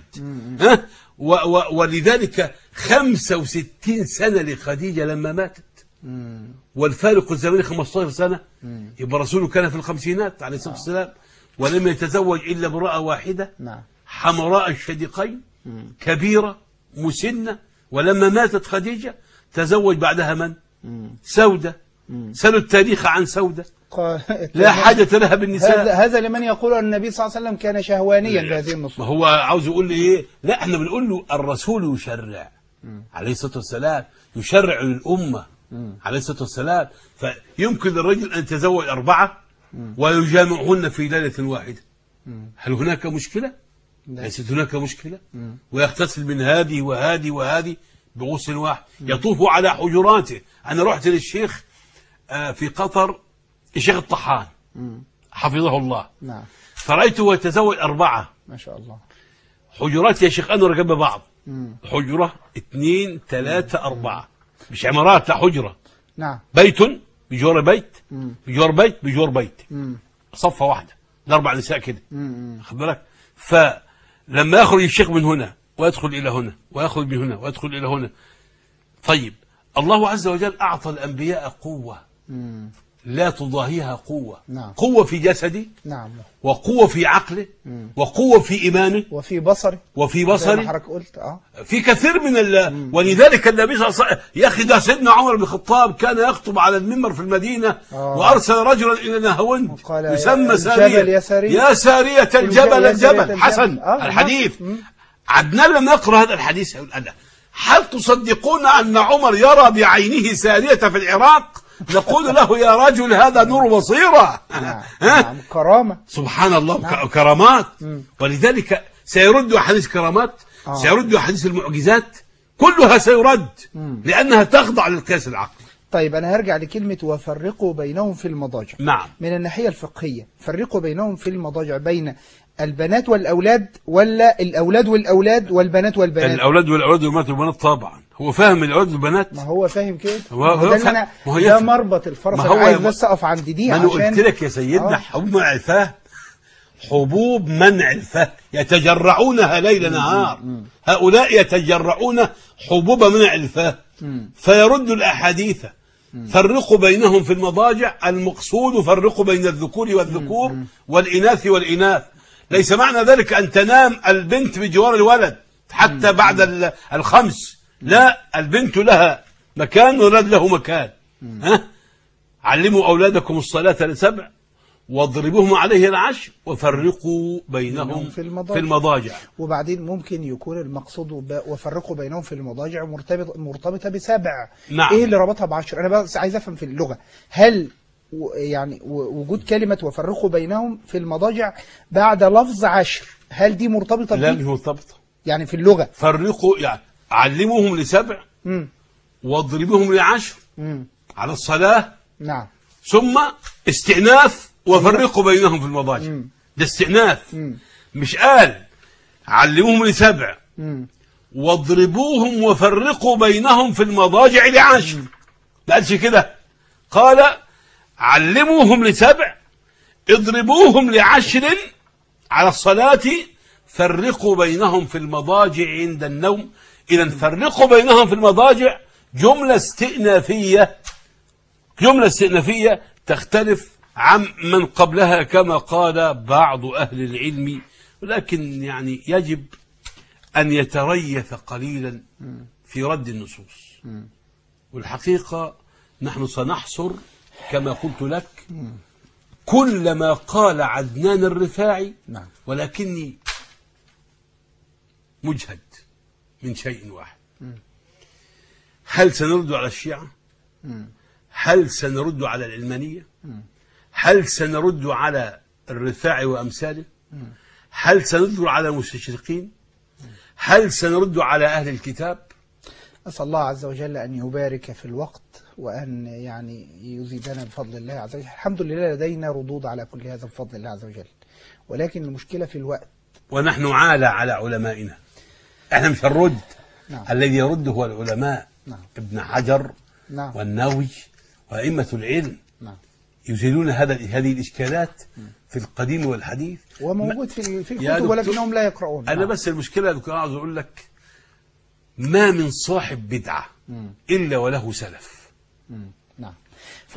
ولذلك 65 سنة لخديجة لما ماتت، والفارق الزمني 15 سنة. يبقى رسوله كان في الخمسينات عليه الصلاة والسلام، ولم يتزوج إلا امرأة واحدة حمراء الشدقين كبيرة مسنة. ولما ماتت خديجة تزوج بعدها من؟ سودة. سألوا التاريخ عن سودة، لا حاجة لها بالنساء. هذا لمن يقول أن النبي صلى الله عليه وسلم كان شهوانيا بهذه النصوص. ما هو عاوز يقول لي لا احنا بنقول له الرسول يشرع عليه الصلاة والسلام، يشرع للأمة عليه الصلاة والسلام. فيمكن للرجل أن يتزوج 4 ويجامعهن في ليلة واحدة. هل هناك مشكلة؟ ليست هناك مشكلة. ويغتسل من هذه وهذه وهذه بغسل واحد، يطوف على حجراته. أنا رحت للشيخ في قطر، الشيخ الطحان حفظه الله، نعم، فرأيته يتزوج 4. ما شاء الله. حجرات يا شيخ أنور جنب بعض، حجرة 2 3 4، مش عمارات، لا حجرة. نعم. بيت بجوار بيت بجوار بيت بجوار بيت، صفة واحدة، ل4 نساء كده، خد بالك. فلما يخرج الشيخ من هنا ويدخل إلى هنا ويخرج من هنا ويدخل إلى هنا. طيب الله عز وجل أعطى الأنبياء قوة لا تضاهيها قوة. نعم. قوة في جسده، نعم، وقوة في عقله، وقوة في إيمانه، وفي بصري، وفي زي ما بصره، حضرتك قلت. في كثير من ولذلك النبي صلى الله عليه وسلم، يا أخي ده سيدنا عمر بن الخطاب كان يخطب على المنبر في المدينة، وأرسل رجلا إلى نهاوند يسمى سارية، يا سارية الجبل حسن الحديث. عدنان لما يقرأ هذا الحديث يقول هل تصدقون أن عمر يرى بعينه سارية في العراق؟ نقول له يا رجل هذا نور بصيرة. نعم، كرامة، سبحان الله، كرامات. ولذلك سيرد أحاديث كرامات، سيرد أحاديث المعجزات، كلها سيرد لأنها تخضع للقياس العقلي. طيب أنا هرجع لكلمة وفرقوا بينهم في المضاجع. نعم. من الناحية الفقهية فرقوا بينهم في المضاجع بين البنات والأولاد، ولا الأولاد والأولاد والبنات والبنات؟ الأولاد والأولاد والبنات والبنات طبعا. هو فاهم الأولاد والبنات؟ ما هو فاهم كده. هو ده مربط الفرس. أنا عايز بس أقف عند دي. ما أنا قلت لك يا سيدنا حبوب منع الفهم، حبوب منع الفهم يتجرعونها ليل نهار. هؤلاء يتجرعون حبوب منع الفهم، فيرد الأحاديث فرقوا بينهم في المضاجع. المقصود فرقوا بين الذكور والذكور والإناث والإناث. ليس معنى ذلك أن تنام البنت بجوار الولد حتى بعد 5. لا، البنت لها مكان والولد له مكان. علموا أولادكم الصلاة ل7 واضربوهم عليه 10 وفرقوا بينهم في المضاجع. وبعدين ممكن يكون المقصود وفرقوا بينهم في المضاجع مرتبطة ب7. نعم. ايه اللي ربطها ب10؟ انا بس عايز افهم في اللغة، هل يعني وجود كلمة وفرقوا بينهم في المضاجع بعد لفظ 10 هل دي مرتبطة لا، مش مرتبطة. يعني في اللغة فرقوا يعني علموهم ل7 واضربوهم ل10 على الصلاة. نعم. ثم استئناف وفرقوا بينهم في المضاجع. ده استئناف. مش قال علموهم ل7 واضربوهم وفرقوا بينهم في المضاجع ل10، ما قالش كده. قال علموهم ل7 اضربوهم ل10 على الصلاة فرقوا بينهم في المضاجع عند النوم. إذا فرقوا بينهم في المضاجع جملة استئنافية تختلف عن من قبلها كما قال بعض أهل العلم. ولكن يعني يجب أن يتريث قليلا في رد النصوص. والحقيقة نحن سنحصر كما قلت لك كل ما قال عدنان الرفاعي، ولكني مجهد من شيء واحد. هل سنرد على الشيعة؟ هل سنرد على العلمانية؟ هل سنرد على الرفاعي وأمثاله؟ هل سنرد على المستشرقين؟ هل سنرد على أهل الكتاب؟ أسأل الله عز وجل أن يبارك في الوقت وأن يعني يزيدنا بفضل الله عز وجل. الحمد لله لدينا ردود على كل هذا بفضل الله عز وجل، ولكن المشكلة في الوقت. ونحن عالى على علمائنا، احنا مش هنرد. الذي يرد هو العلماء. ابن حجر والنووي وأئمة العلم يزيلون هذه الإشكالات في القديم والحديث، وموجود في الكتب ولكنهم لا يقرؤون. أنا بس المشكلة اللي كنت عاوز أقول لك، ما من صاحب بدعة إلا وله سلف. نعم.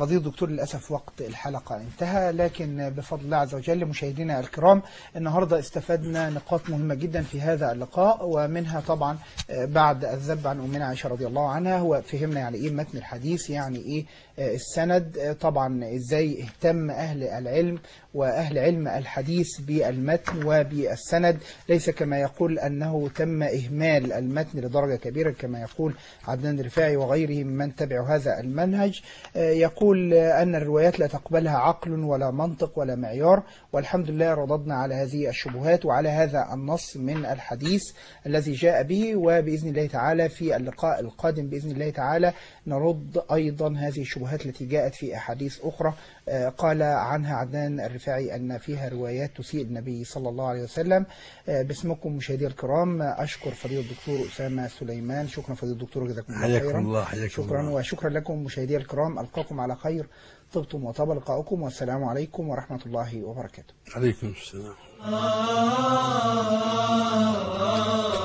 فضيلة الدكتور للأسف وقت الحلقة انتهى، لكن بفضل الله عز وجل مشاهدينا الكرام النهاردة استفدنا نقاط مهمة جدا في هذا اللقاء، ومنها طبعا بعد الذب عن أمنا عائشة رضي الله عنها هو فهمنا يعني إيه متن الحديث، يعني إيه السند، طبعا إزاي اهتم أهل العلم وأهل علم الحديث بالمتن وبالسند، ليس كما يقول أنه تم إهمال المتن لدرجة كبيرة كما يقول عدنان الرفاعي وغيره ممن تبعوا هذا المنهج. يقول أن الروايات لا تقبلها عقل ولا منطق ولا معيار، والحمد لله رددنا على هذه الشبهات وعلى هذا النص من الحديث الذي جاء به، وبإذن الله تعالى في اللقاء القادم بإذن الله تعالى نرد أيضا هذه الشبهات التي جاءت في أحاديث أخرى قال عنها عدنان الرفاعي أن فيها روايات تسيء النبي صلى الله عليه وسلم. باسمكم مشاهدي الكرام أشكر فضيلة الدكتور أسامة سليمان. شكرا فضيلة الدكتور، جزاكم الله خيرا. الله حياكم شكرا الله. وشكرا لكم مشاهدي الكرام، ألقاكم على خير، طبتم وطاب لقاؤكم، والسلام عليكم ورحمة الله وبركاته. عليكم السلام.